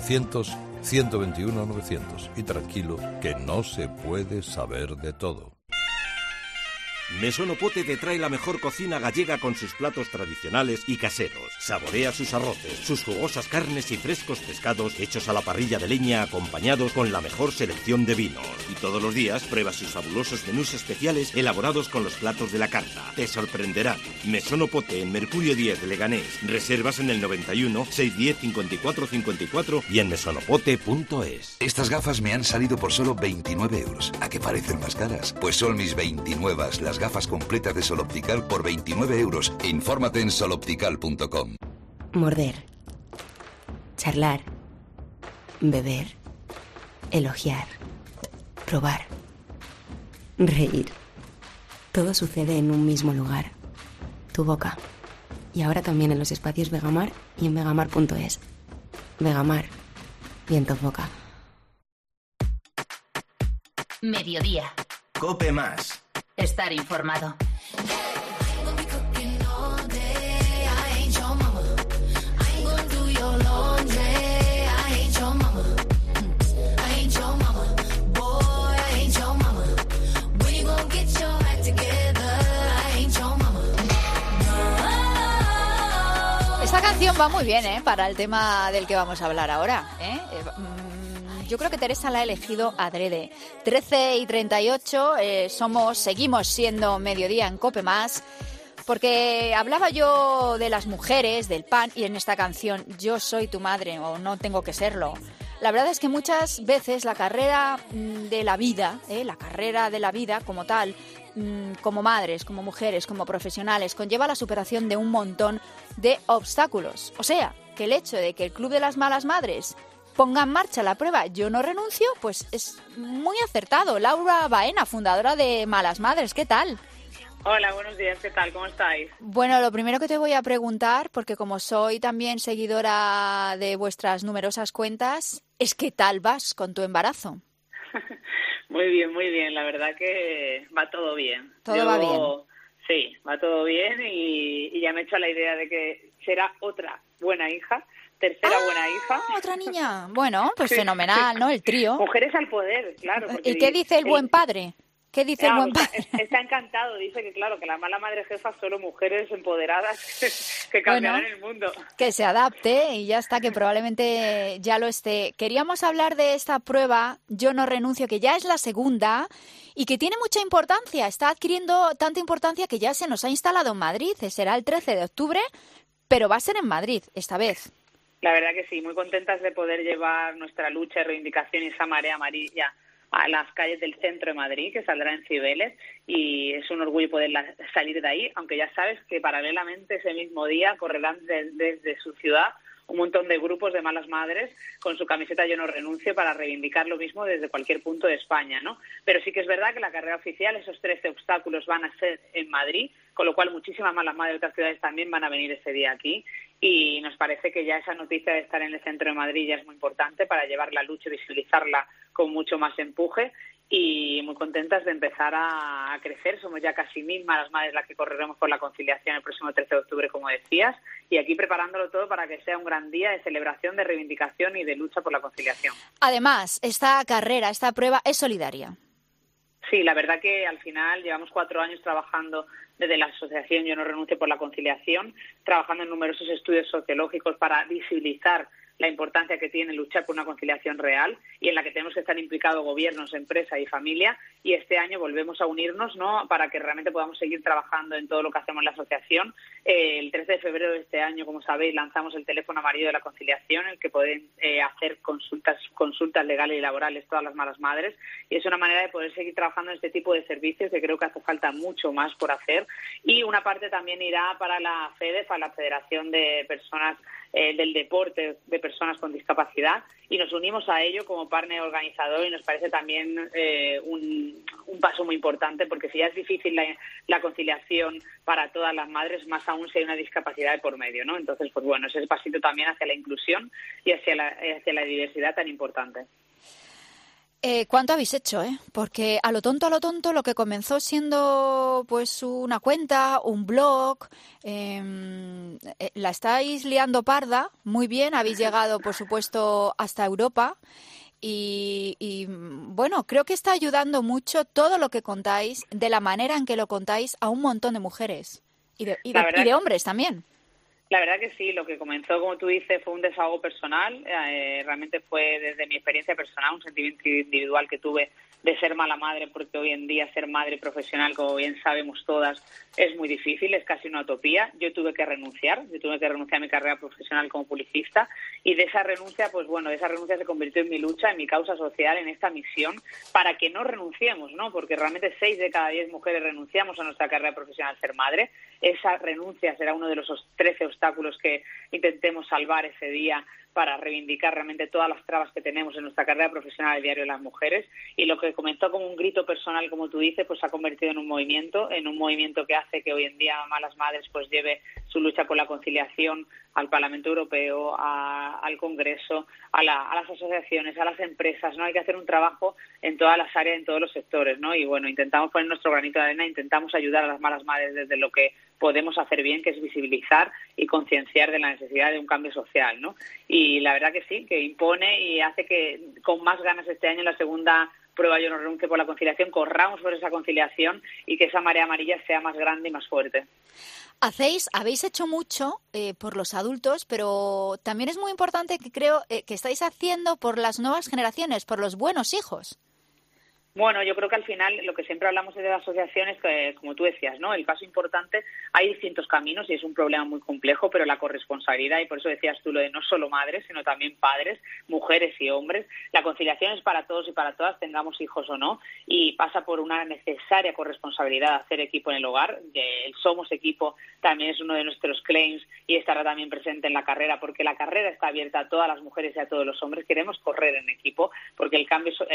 900-121-900. Y tranquilo, que no se puede saber de todo. Mesón Pote te trae la mejor cocina gallega con sus platos tradicionales y caseros. Saborea sus arroces, sus jugosas carnes y frescos pescados hechos a la parrilla de leña acompañados con la mejor selección de vinos. Y todos los días prueba sus fabulosos menús especiales elaborados con los platos de la carta. Te sorprenderán. Mesón Pote en Mercurio 10 de Leganés. Reservas en el 91 610 54 54 y en mesonopote.es. Estas gafas me han salido por solo 29 euros. ¿A qué parecen más caras? Pues son mis 29, las gafas completas de Sol Optical por 29 euros. Infórmate en soloptical.com. Morder. Charlar. Beber. Elogiar. Probar. Reír. Todo sucede en un mismo lugar. Tu boca. Y ahora también en los espacios Vegamar y en vegamar.es. Vegamar. Viento en boca. Mediodía. COPE Más. Estar informado. Esta canción va muy bien, para el tema del que vamos a hablar ahora, Yo creo que Teresa la ha elegido adrede. 13:38, seguimos siendo mediodía en COPE Más, porque hablaba yo de las mujeres, del pan, y en esta canción Yo soy tu madre, o no tengo que serlo. La verdad es que muchas veces la carrera de la vida, como tal, como madres, como mujeres, como profesionales, conlleva la superación de un montón de obstáculos. O sea, que el hecho de que el Club de las Malas Madres ponga en marcha la prueba Yo no renuncio, pues es muy acertado. Laura Baena, fundadora de Malas Madres, ¿qué tal? Hola, buenos días, ¿qué tal? ¿Cómo estáis? Bueno, lo primero que te voy a preguntar, porque como soy también seguidora de vuestras numerosas cuentas, es ¿qué tal vas con tu embarazo? Muy bien, la verdad que va todo bien. ¿Todo va bien? Sí, va todo bien y ya me he hecho la idea de que será otra buena hija. Tercera buena hija. Otra niña. Bueno, pues sí, fenomenal, sí. ¿no? El trío. Mujeres al poder, claro. ¿Y qué dice el buen padre? ¿Qué dice el buen padre? Está encantado. Dice que, claro, que la mala madre jefa solo mujeres empoderadas que cambiarán el mundo. Que se adapte y ya está, que probablemente ya lo esté. Queríamos hablar de esta prueba Yo no renuncio, que ya es la segunda y que tiene mucha importancia. Está adquiriendo tanta importancia que ya se nos ha instalado en Madrid. Será el 13 de octubre, pero va a ser en Madrid esta vez. La verdad que sí, muy contentas de poder llevar nuestra lucha y reivindicación y esa marea amarilla a las calles del centro de Madrid, que saldrá en Cibeles, y es un orgullo poder salir de ahí, aunque ya sabes que paralelamente ese mismo día correrán desde su ciudad un montón de grupos de malas madres con su camiseta Yo no renuncio para reivindicar lo mismo desde cualquier punto de España, ¿no? Pero sí que es verdad que la carrera oficial, esos 13 obstáculos van a ser en Madrid, con lo cual muchísimas malas madres de otras ciudades también van a venir ese día aquí, y nos parece que ya esa noticia de estar en el centro de Madrid ya es muy importante para llevar la lucha y visibilizarla con mucho más empuje, y muy contentas de empezar a crecer. Somos ya casi 1000 malas madres las que correremos por la conciliación el próximo 13 de octubre, como decías, y aquí preparándolo todo para que sea un gran día de celebración, de reivindicación y de lucha por la conciliación. Además, esta carrera, esta prueba es solidaria. Sí, la verdad que al final llevamos 4 años trabajando desde la asociación Yo no renuncio por la conciliación, trabajando en numerosos estudios sociológicos para visibilizar la importancia que tiene luchar por una conciliación real y en la que tenemos que estar implicados gobiernos, empresa y familia, y este año volvemos a unirnos, ¿no?, para que realmente podamos seguir trabajando en todo lo que hacemos en la asociación. El 13 de febrero de este año, como sabéis, lanzamos el teléfono amarillo de la conciliación, en el que pueden hacer consultas legales y laborales todas las malas madres, y es una manera de poder seguir trabajando en este tipo de servicios que creo que hace falta mucho más por hacer, y una parte también irá para la FEDEF, a la Federación de Personas del Deporte, de personas con discapacidad y nos unimos a ello como partner organizador y nos parece también un paso muy importante, porque si ya es difícil la conciliación para todas las madres, más aún si hay una discapacidad de por medio, ¿no? Entonces, pues bueno, ese pasito también hacia la inclusión y hacia la diversidad tan importante. ¿Cuánto habéis hecho, Porque a lo tonto, lo que comenzó siendo pues una cuenta, un blog, la estáis liando parda, muy bien, habéis llegado, por supuesto, hasta Europa y bueno, creo que está ayudando mucho todo lo que contáis, de la manera en que lo contáis, a un montón de mujeres y de hombres también. La verdad que sí, lo que comenzó, como tú dices, fue un desahogo personal, realmente fue desde mi experiencia personal, un sentimiento individual que tuve de ser mala madre, porque hoy en día ser madre profesional, como bien sabemos todas, es muy difícil, es casi una utopía. Yo tuve que renunciar a mi carrera profesional como publicista y de esa renuncia, pues bueno, esa renuncia se convirtió en mi lucha, en mi causa social, en esta misión, para que no renunciemos, ¿no? Porque realmente 6 de cada 10 mujeres renunciamos a nuestra carrera profesional ser madre. Esa renuncia será uno de los 13 obstáculos que intentemos salvar ese día para reivindicar realmente todas las trabas que tenemos en nuestra carrera profesional a diario de las mujeres, y lo que comenzó como un grito personal, como tú dices, pues se ha convertido en un movimiento que hace que hoy en día Malas Madres pues lleve su lucha por la conciliación al Parlamento Europeo, al Congreso, a las asociaciones, a las empresas, ¿no? Hay que hacer un trabajo en todas las áreas, en todos los sectores, ¿no? Y bueno, intentamos poner nuestro granito de arena, intentamos ayudar a las malas madres desde lo que podemos hacer bien, que es visibilizar y concienciar de la necesidad de un cambio social, ¿no? Y la verdad que sí, que impone y hace que con más ganas este año en la segunda prueba Yo no renuncio por la conciliación corramos por esa conciliación y que esa marea amarilla sea más grande y más fuerte. Habéis hecho mucho por los adultos, pero también es muy importante que creo que estáis haciendo por las nuevas generaciones, por los buenos hijos. Bueno, yo creo que al final lo que siempre hablamos de las asociaciones, que, como tú decías, ¿no? El paso importante, hay distintos caminos y es un problema muy complejo, pero la corresponsabilidad, y por eso decías tú lo de no solo madres, sino también padres, mujeres y hombres, la conciliación es para todos y para todas, tengamos hijos o no, y pasa por una necesaria corresponsabilidad de hacer equipo en el hogar. El Somos Equipo también es uno de nuestros claims y estará también presente en la carrera, porque la carrera está abierta a todas las mujeres y a todos los hombres. Queremos correr en equipo, porque el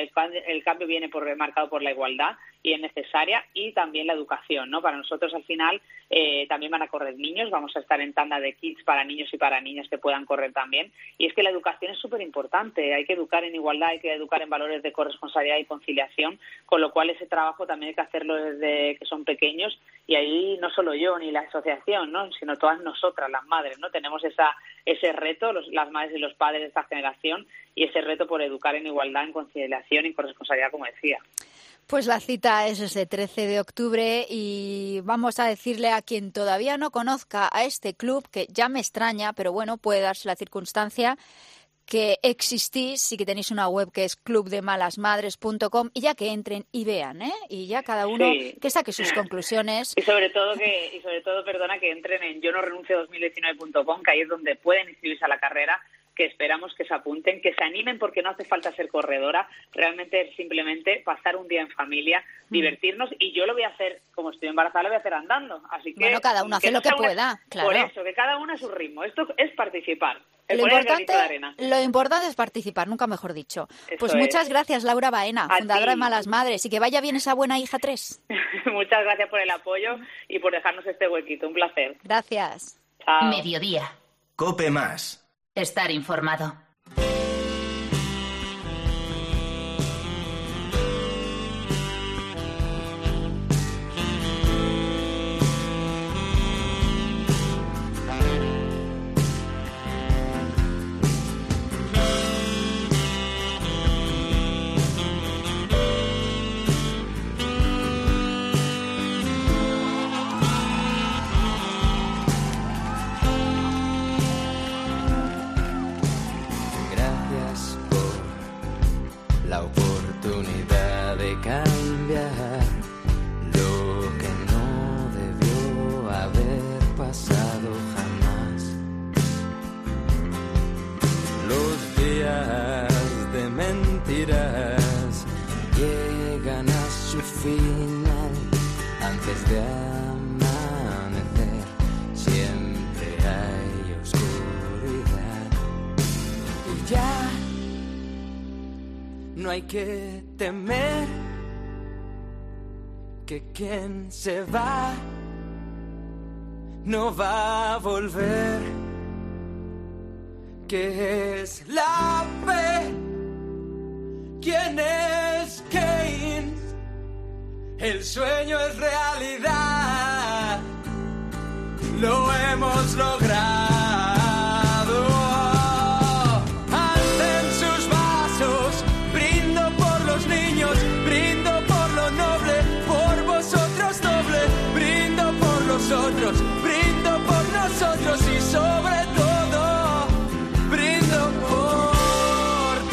cambio viene marcado por la igualdad y es necesaria, y también la educación, ¿no? Para nosotros al final también van a correr niños, vamos a estar en tanda de kits para niños y para niñas que puedan correr también, y es que la educación es súper importante, hay que educar en igualdad, hay que educar en valores de corresponsabilidad y conciliación, con lo cual ese trabajo también hay que hacerlo desde que son pequeños, y ahí no solo yo ni la asociación, ¿no? Sino todas nosotras, las madres, ¿no? Tenemos ese reto, las madres y los padres de esta generación, y ese reto por educar en igualdad, en conciliación y en corresponsabilidad, como decía. Pues la cita es ese 13 de octubre y vamos a decirle a quien todavía no conozca a este club, que ya me extraña, pero bueno, puede darse la circunstancia, que existís y que tenéis una web que es clubdemalasmadres.com, y ya que entren y vean, y ya cada uno que saque sus conclusiones. Y sobre todo, perdona, que entren en yonorenuncio2019.com, que ahí es donde pueden inscribirse a la carrera, que esperamos que se apunten, que se animen, porque no hace falta ser corredora, realmente es simplemente pasar un día en familia, divertirnos, y yo lo voy a hacer, como estoy embarazada, lo voy a hacer andando, así que... Bueno, cada uno hace lo que pueda, claro. Por eso, que cada uno a su ritmo, esto es participar. Lo importante es participar, nunca mejor dicho. Eso pues muchas gracias, Laura Baena, fundadora de Malas Madres, y que vaya bien esa buena hija 3. Muchas gracias por el apoyo y por dejarnos este huequito, un placer. Gracias. Chao. Mediodía. COPE más. Estar informado. Llegan a su final antes de amanecer. Siempre hay oscuridad. No hay que temer que quien se va no va a volver, que es la fe. ¿Quién es Keynes? El sueño es realidad, lo hemos logrado. Alcen sus vasos, brindo por los niños, brindo por lo noble, por vosotros doble, brindo por los otros, brindo por nosotros y sobre todo, brindo por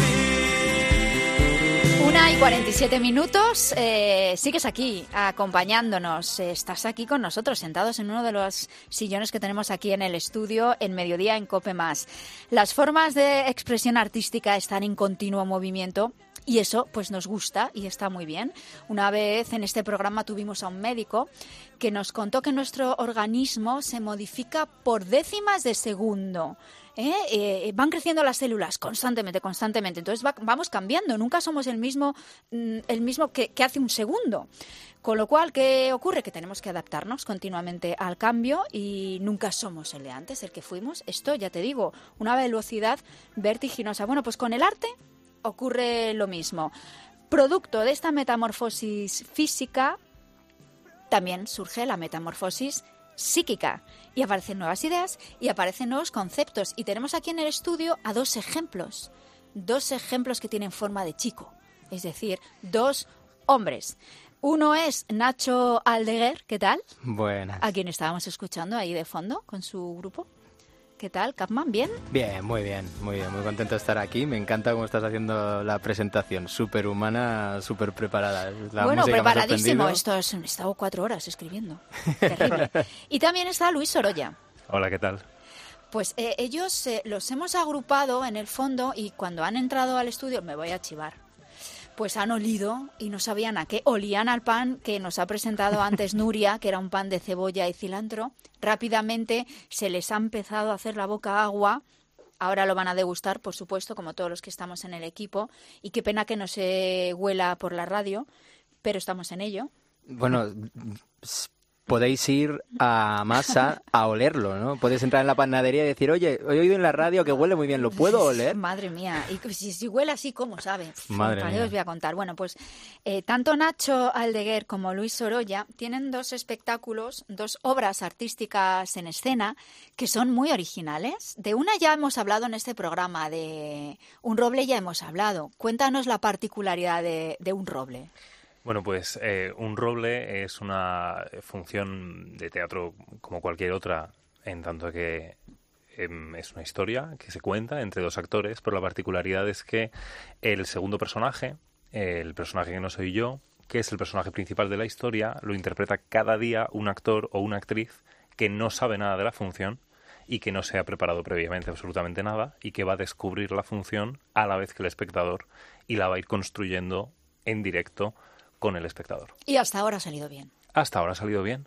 ti. 1:47 minutos, sigues aquí acompañándonos, estás aquí con nosotros sentados en uno de los sillones que tenemos aquí en el estudio en Mediodía en COPE+. Las formas de expresión artística están en continuo movimiento y eso pues nos gusta y está muy bien. Una vez en este programa tuvimos a un médico que nos contó que nuestro organismo se modifica por décimas de segundo. Van creciendo las células constantemente, entonces vamos cambiando, nunca somos el mismo que hace un segundo, con lo cual, ¿qué ocurre? Que tenemos que adaptarnos continuamente al cambio y nunca somos el de antes, el que fuimos. Esto, ya te digo, una velocidad vertiginosa. Bueno, pues con el arte ocurre lo mismo. Producto de esta metamorfosis física también surge la metamorfosis psíquica y aparecen nuevas ideas y aparecen nuevos conceptos y tenemos aquí en el estudio a dos ejemplos que tienen forma de chico, es decir, dos hombres. Uno es Nacho Aldeguer, ¿qué tal? Buenas. A quien estábamos escuchando ahí de fondo con su grupo. ¿Qué tal, Capman? ¿Bien? Bien, muy contento de estar aquí. Me encanta cómo estás haciendo la presentación, súper humana, súper preparada. Bueno, preparadísimo. He estado 4 horas escribiendo. Terrible. Y también está Luis Sorolla. Hola, ¿qué tal? Pues ellos los hemos agrupado en el fondo y cuando han entrado al estudio, me voy a chivar, pues han olido y no sabían a qué. Olían al pan que nos ha presentado antes Nuria, que era un pan de cebolla y cilantro. Rápidamente se les ha empezado a hacer la boca agua. Ahora lo van a degustar, por supuesto, como todos los que estamos en el equipo. Y qué pena que no se huela por la radio, pero estamos en ello. Bueno, podéis ir a Masa a olerlo, ¿no? Puedes entrar en la panadería y decir, oye, he oído en la radio que huele muy bien, ¿lo puedo oler? Madre mía, y si huele así, ¿cómo sabe? Madre mía. Os voy a contar. Bueno, pues tanto Nacho Aldeguer como Luis Sorolla tienen 2 espectáculos, 2 obras artísticas en escena que son muy originales. De una ya hemos hablado en este programa, de Un roble ya hemos hablado. Cuéntanos la particularidad de Un roble. Bueno, pues Un roble es una función de teatro como cualquier otra, en tanto que es una historia que se cuenta entre 2 actores, pero la particularidad es que el segundo personaje, el personaje que no soy yo, que es el personaje principal de la historia, lo interpreta cada día un actor o una actriz que no sabe nada de la función y que no se ha preparado previamente absolutamente nada y que va a descubrir la función a la vez que el espectador y la va a ir construyendo en directo con el espectador. Y hasta ahora ha salido bien. Hasta ahora ha salido bien.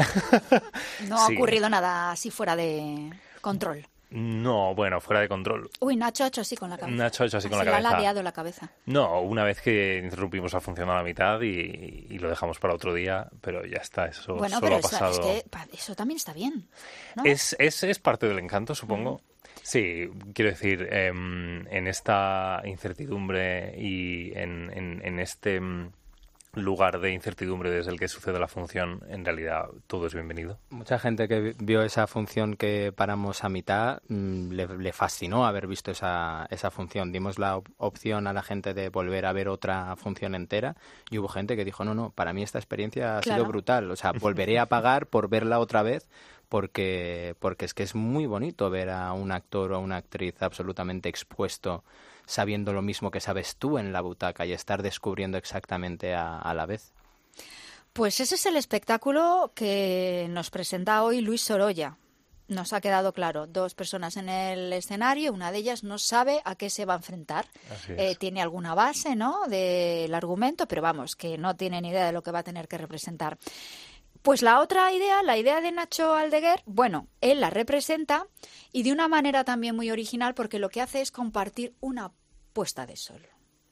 No ha ocurrido nada así fuera de control. No, bueno, fuera de control. Uy, Nacho ha hecho así con la cabeza. Nacho ha hecho así con la cabeza. Le ha ladeado la cabeza. No, una vez que interrumpimos la función a la mitad y lo dejamos para otro día, pero ya está, eso bueno, solo pero ha pasado. Es que eso también está bien, ¿no? Es parte del encanto, supongo. Sí, quiero decir, en esta incertidumbre y en este lugar de incertidumbre desde el que sucede la función, en realidad todo es bienvenido. Mucha gente que vio esa función que paramos a mitad le fascinó haber visto esa función. Dimos la opción a la gente de volver a ver otra función entera y hubo gente que dijo, no, para mí esta experiencia ha sido brutal. O sea, volveré a pagar por verla otra vez porque es que es muy bonito ver a un actor o a una actriz absolutamente expuesto, sabiendo lo mismo que sabes tú en la butaca y estar descubriendo exactamente a la vez. Pues ese es el espectáculo que nos presenta hoy Luis Sorolla. Nos ha quedado claro, 2 personas en el escenario, una de ellas no sabe a qué se va a enfrentar. Tiene alguna base, ¿no?, del argumento, pero vamos, que no tiene ni idea de lo que va a tener que representar. Pues la otra idea, la idea de Nacho Aldeguer, bueno, él la representa y de una manera también muy original porque lo que hace es compartir una puesta de sol.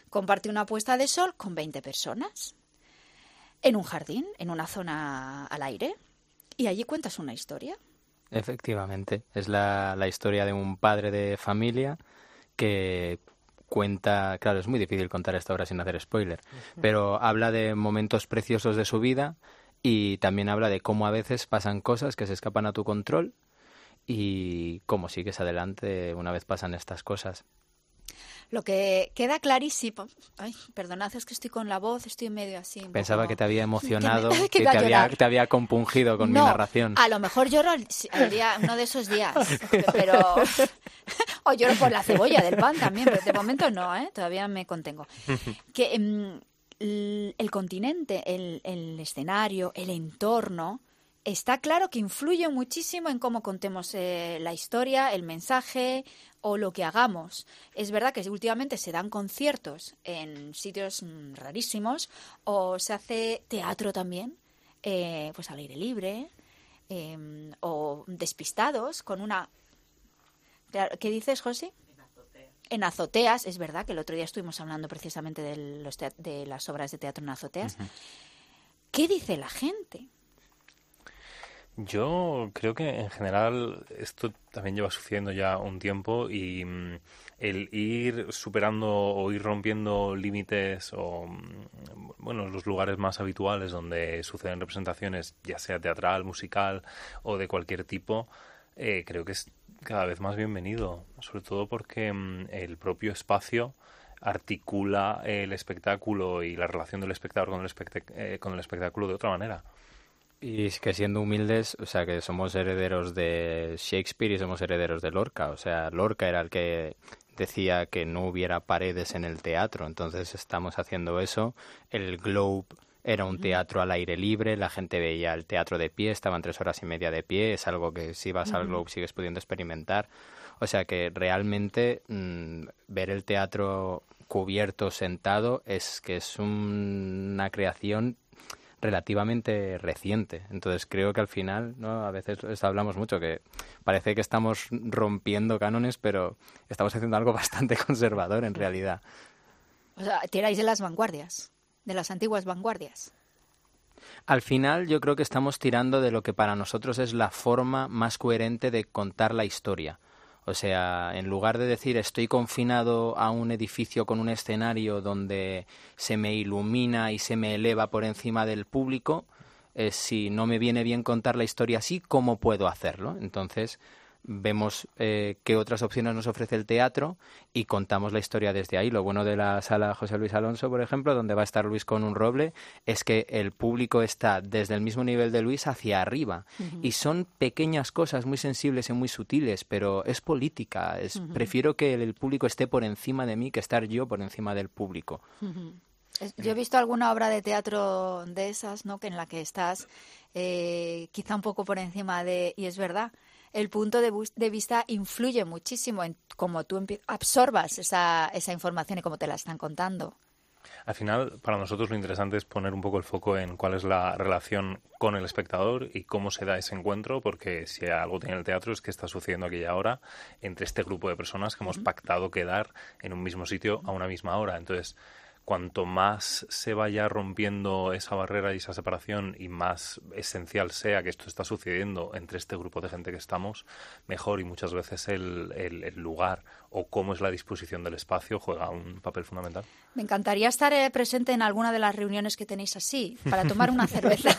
comparte una puesta de sol con 20 personas en un jardín, en una zona al aire, y allí cuentas una historia. Efectivamente, es la historia de un padre de familia que cuenta, claro, es muy difícil contar esta obra sin hacer spoiler, pero habla de momentos preciosos de su vida y también habla de cómo a veces pasan cosas que se escapan a tu control y cómo sigues adelante una vez pasan estas cosas. Lo que queda clarísimo... Ay, perdonad, es que estoy con la voz, estoy medio así. Pensaba que te había emocionado, que te había compungido con mi narración. A lo mejor lloro el día, uno de esos días, pero... o lloro por la cebolla del pan también, pero de momento no, todavía me contengo. Que el continente, el escenario, el entorno... Está claro que influye muchísimo en cómo contemos la historia, el mensaje o lo que hagamos. Es verdad que últimamente se dan conciertos en sitios rarísimos o se hace teatro también, pues al aire libre o despistados con una... ¿Qué dices, José? En azoteas, es verdad que el otro día estuvimos hablando precisamente de las obras de teatro en azoteas. ¿Qué dice la gente? Yo creo que en general esto también lleva sucediendo ya un tiempo y el ir superando o ir rompiendo límites o, bueno, los lugares más habituales donde suceden representaciones, ya sea teatral, musical o de cualquier tipo, creo que es cada vez más bienvenido, sobre todo porque el propio espacio articula el espectáculo y la relación del espectador con el espectáculo de otra manera. Y es que siendo humildes, o sea, que somos herederos de Shakespeare y somos herederos de Lorca. O sea, Lorca era el que decía que no hubiera paredes en el teatro. Entonces estamos haciendo eso. El Globe era un teatro al aire libre. La gente veía el teatro de pie. Estaban 3 horas y media de pie. Es algo que si vas al Globe sigues pudiendo experimentar. O sea que realmente ver el teatro cubierto, sentado, es una creación relativamente reciente. Entonces creo que al final, ¿no? A veces hablamos mucho que parece que estamos rompiendo cánones, pero estamos haciendo algo bastante conservador en realidad. O sea, tiráis de las vanguardias, de las antiguas vanguardias. Al final yo creo que estamos tirando de lo que para nosotros es la forma más coherente de contar la historia. O sea, en lugar de decir estoy confinado a un edificio con un escenario donde se me ilumina y se me eleva por encima del público, si no me viene bien contar la historia así, ¿cómo puedo hacerlo? Entonces vemos qué otras opciones nos ofrece el teatro y contamos la historia desde ahí. Lo bueno de la sala José Luis Alonso, por ejemplo, donde va a estar Luis con un roble, es que el público está desde el mismo nivel de Luis hacia arriba. Y son pequeñas cosas muy sensibles y muy sutiles, pero es política. Prefiero que el público esté por encima de mí que estar yo por encima del público. Yo he visto alguna obra de teatro de esas, ¿no?, que en la que estás quizá un poco por encima de... Y es verdad, el punto de vista influye muchísimo en cómo tú absorbas esa información y cómo te la están contando. Al final, para nosotros lo interesante es poner un poco el foco en cuál es la relación con el espectador y cómo se da ese encuentro, porque si algo tiene el teatro es que está sucediendo aquí y ahora entre este grupo de personas que hemos pactado quedar en un mismo sitio a una misma hora. Entonces, cuanto más se vaya rompiendo esa barrera y esa separación y más esencial sea que esto está sucediendo entre este grupo de gente que estamos, mejor. Y muchas veces el lugar o cómo es la disposición del espacio juega un papel fundamental. Me encantaría estar presente en alguna de las reuniones que tenéis así, para tomar una cerveza.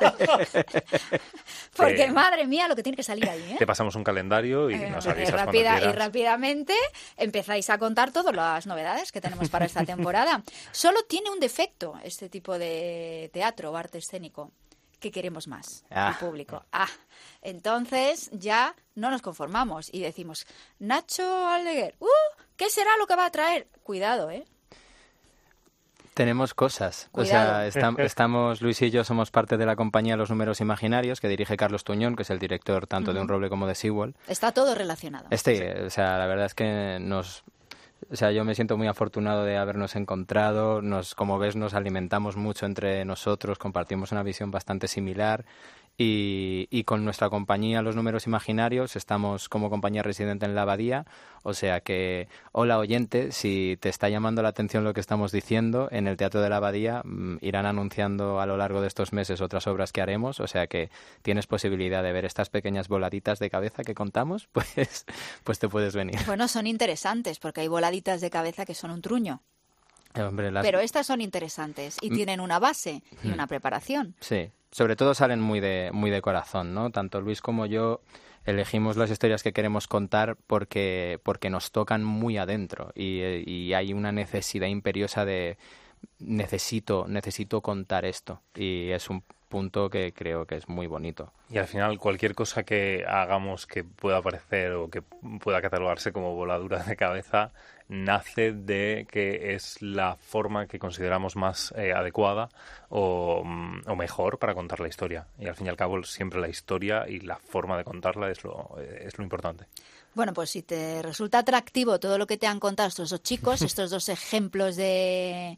Porque, madre mía, lo que tiene que salir ahí, ¿eh? Te pasamos un calendario y nos avisas cuando quieras. Y rápidamente empezáis a contar todas las novedades que tenemos para esta temporada. Solo tiene un defecto este tipo de teatro o arte escénico, que queremos más, el público. Entonces ya no nos conformamos y decimos, Nacho Aldeguer, ¿qué será lo que va a traer? Cuidado, ¿eh? Tenemos cosas. Cuidado. O sea, estamos, Luis y yo somos parte de la compañía Los Números Imaginarios, que dirige Carlos Tuñón, que es el director tanto de Un Roble como de Seawall. Está todo relacionado. O sea, la verdad es que yo me siento muy afortunado de habernos encontrado. Como ves, nos alimentamos mucho entre nosotros, compartimos una visión bastante similar Y con nuestra compañía Los Números Imaginarios estamos como compañía residente en La Abadía, o sea que, hola oyente, si te está llamando la atención lo que estamos diciendo, en el Teatro de La Abadía irán anunciando a lo largo de estos meses otras obras que haremos, o sea que tienes posibilidad de ver estas pequeñas voladitas de cabeza que contamos, pues te puedes venir. Bueno, son interesantes porque hay voladitas de cabeza que son un truño. Hombre, Pero estas son interesantes y tienen una base y una preparación. Sí, sobre todo salen muy de corazón, ¿no? Tanto Luis como yo elegimos las historias que queremos contar porque nos tocan muy adentro y hay una necesidad imperiosa de necesito contar esto, y es un punto que creo que es muy bonito. Y al final cualquier cosa que hagamos que pueda parecer o que pueda catalogarse como voladura de cabeza nace de que es la forma que consideramos más adecuada o mejor para contar la historia. Y al fin y al cabo siempre la historia y la forma de contarla es lo importante. Bueno, pues si te resulta atractivo todo lo que te han contado estos dos chicos, estos dos ejemplos de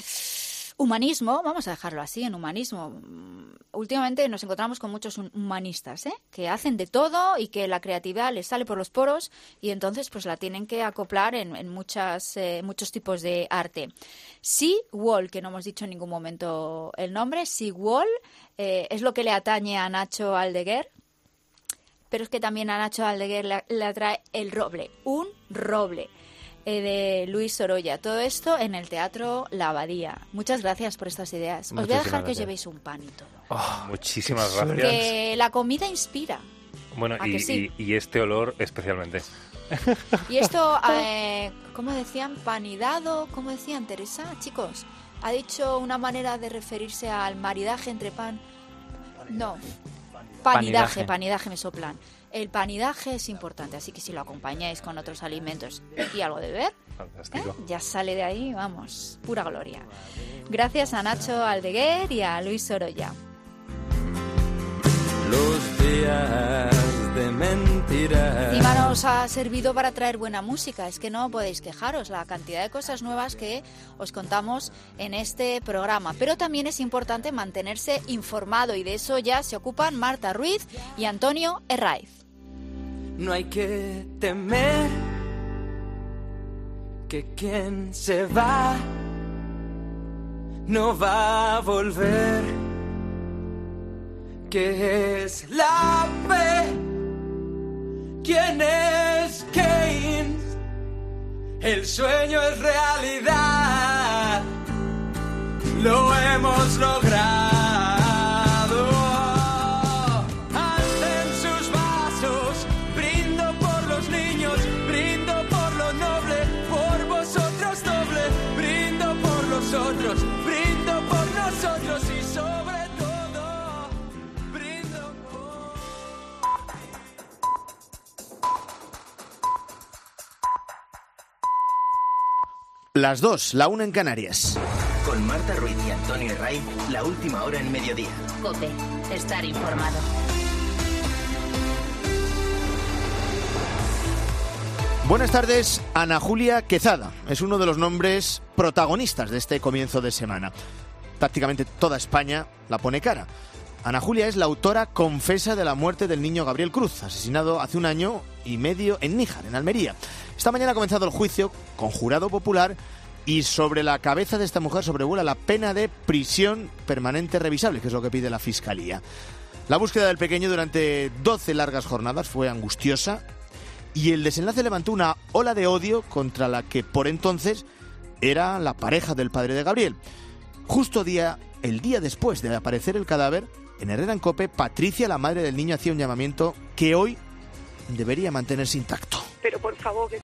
humanismo, vamos a dejarlo así, en humanismo. Últimamente nos encontramos con muchos humanistas, que hacen de todo y que la creatividad les sale por los poros y entonces pues la tienen que acoplar en muchos tipos de arte. Sea Wall, que no hemos dicho en ningún momento el nombre, Sea Wall, es lo que le atañe a Nacho Aldeguer. Pero es que también a Nacho Aldeguer le atrae el roble, un roble de Luis Sorolla. Todo esto en el Teatro La Abadía. Muchas gracias por estas ideas. Os voy a dejar que os llevéis un pan y todo. Muchísimas gracias. Que la comida inspira. Bueno, y este olor especialmente. Y esto, ¿cómo decían? Panidado, ¿cómo decían, Teresa? Chicos, ha dicho una manera de referirse al maridaje entre pan. No. Panidaje me soplan. El panidaje es importante, así que si lo acompañáis con otros alimentos y algo de beber, ya sale de ahí, vamos, pura gloria. Gracias a Nacho Aldeguer y a Luis Sorolla. Los días de mentiras. Encima nos ha servido para traer buena música, es que no podéis quejaros la cantidad de cosas nuevas que os contamos en este programa. Pero también es importante mantenerse informado y de eso ya se ocupan Marta Ruiz y Antonio Herraiz. No hay que temer que quien se va no va a volver, que es la fe. ¿Quién es Keynes? El sueño es realidad. Lo hemos logrado. Alcen sus vasos, brindo por los niños, brindo por lo noble, por vosotros doble, brindo por los otros, brindo por nosotros y sobre todo, brindo por... Las 2, la 1 en Canarias. Con Marta Ruiz y Antonio Herraiz, la última hora en mediodía. COPE, estar informado. Buenas tardes, Ana Julia Quezada. Es uno de los nombres protagonistas de este comienzo de semana. Prácticamente toda España la pone cara. Ana Julia es la autora confesa de la muerte del niño Gabriel Cruz, asesinado hace 1 año y medio en Níjar, en Almería. Esta mañana ha comenzado el juicio con jurado popular y sobre la cabeza de esta mujer sobrevuela la pena de prisión permanente revisable, que es lo que pide la Fiscalía. La búsqueda del pequeño durante 12 largas jornadas fue angustiosa y el desenlace levantó una ola de odio contra la que por entonces era la pareja del padre de Gabriel. Justo el día después de aparecer el cadáver, en Herrera en COPE, Patricia, la madre del niño, hacía un llamamiento que hoy debería mantenerse intacto. Pero por favor, que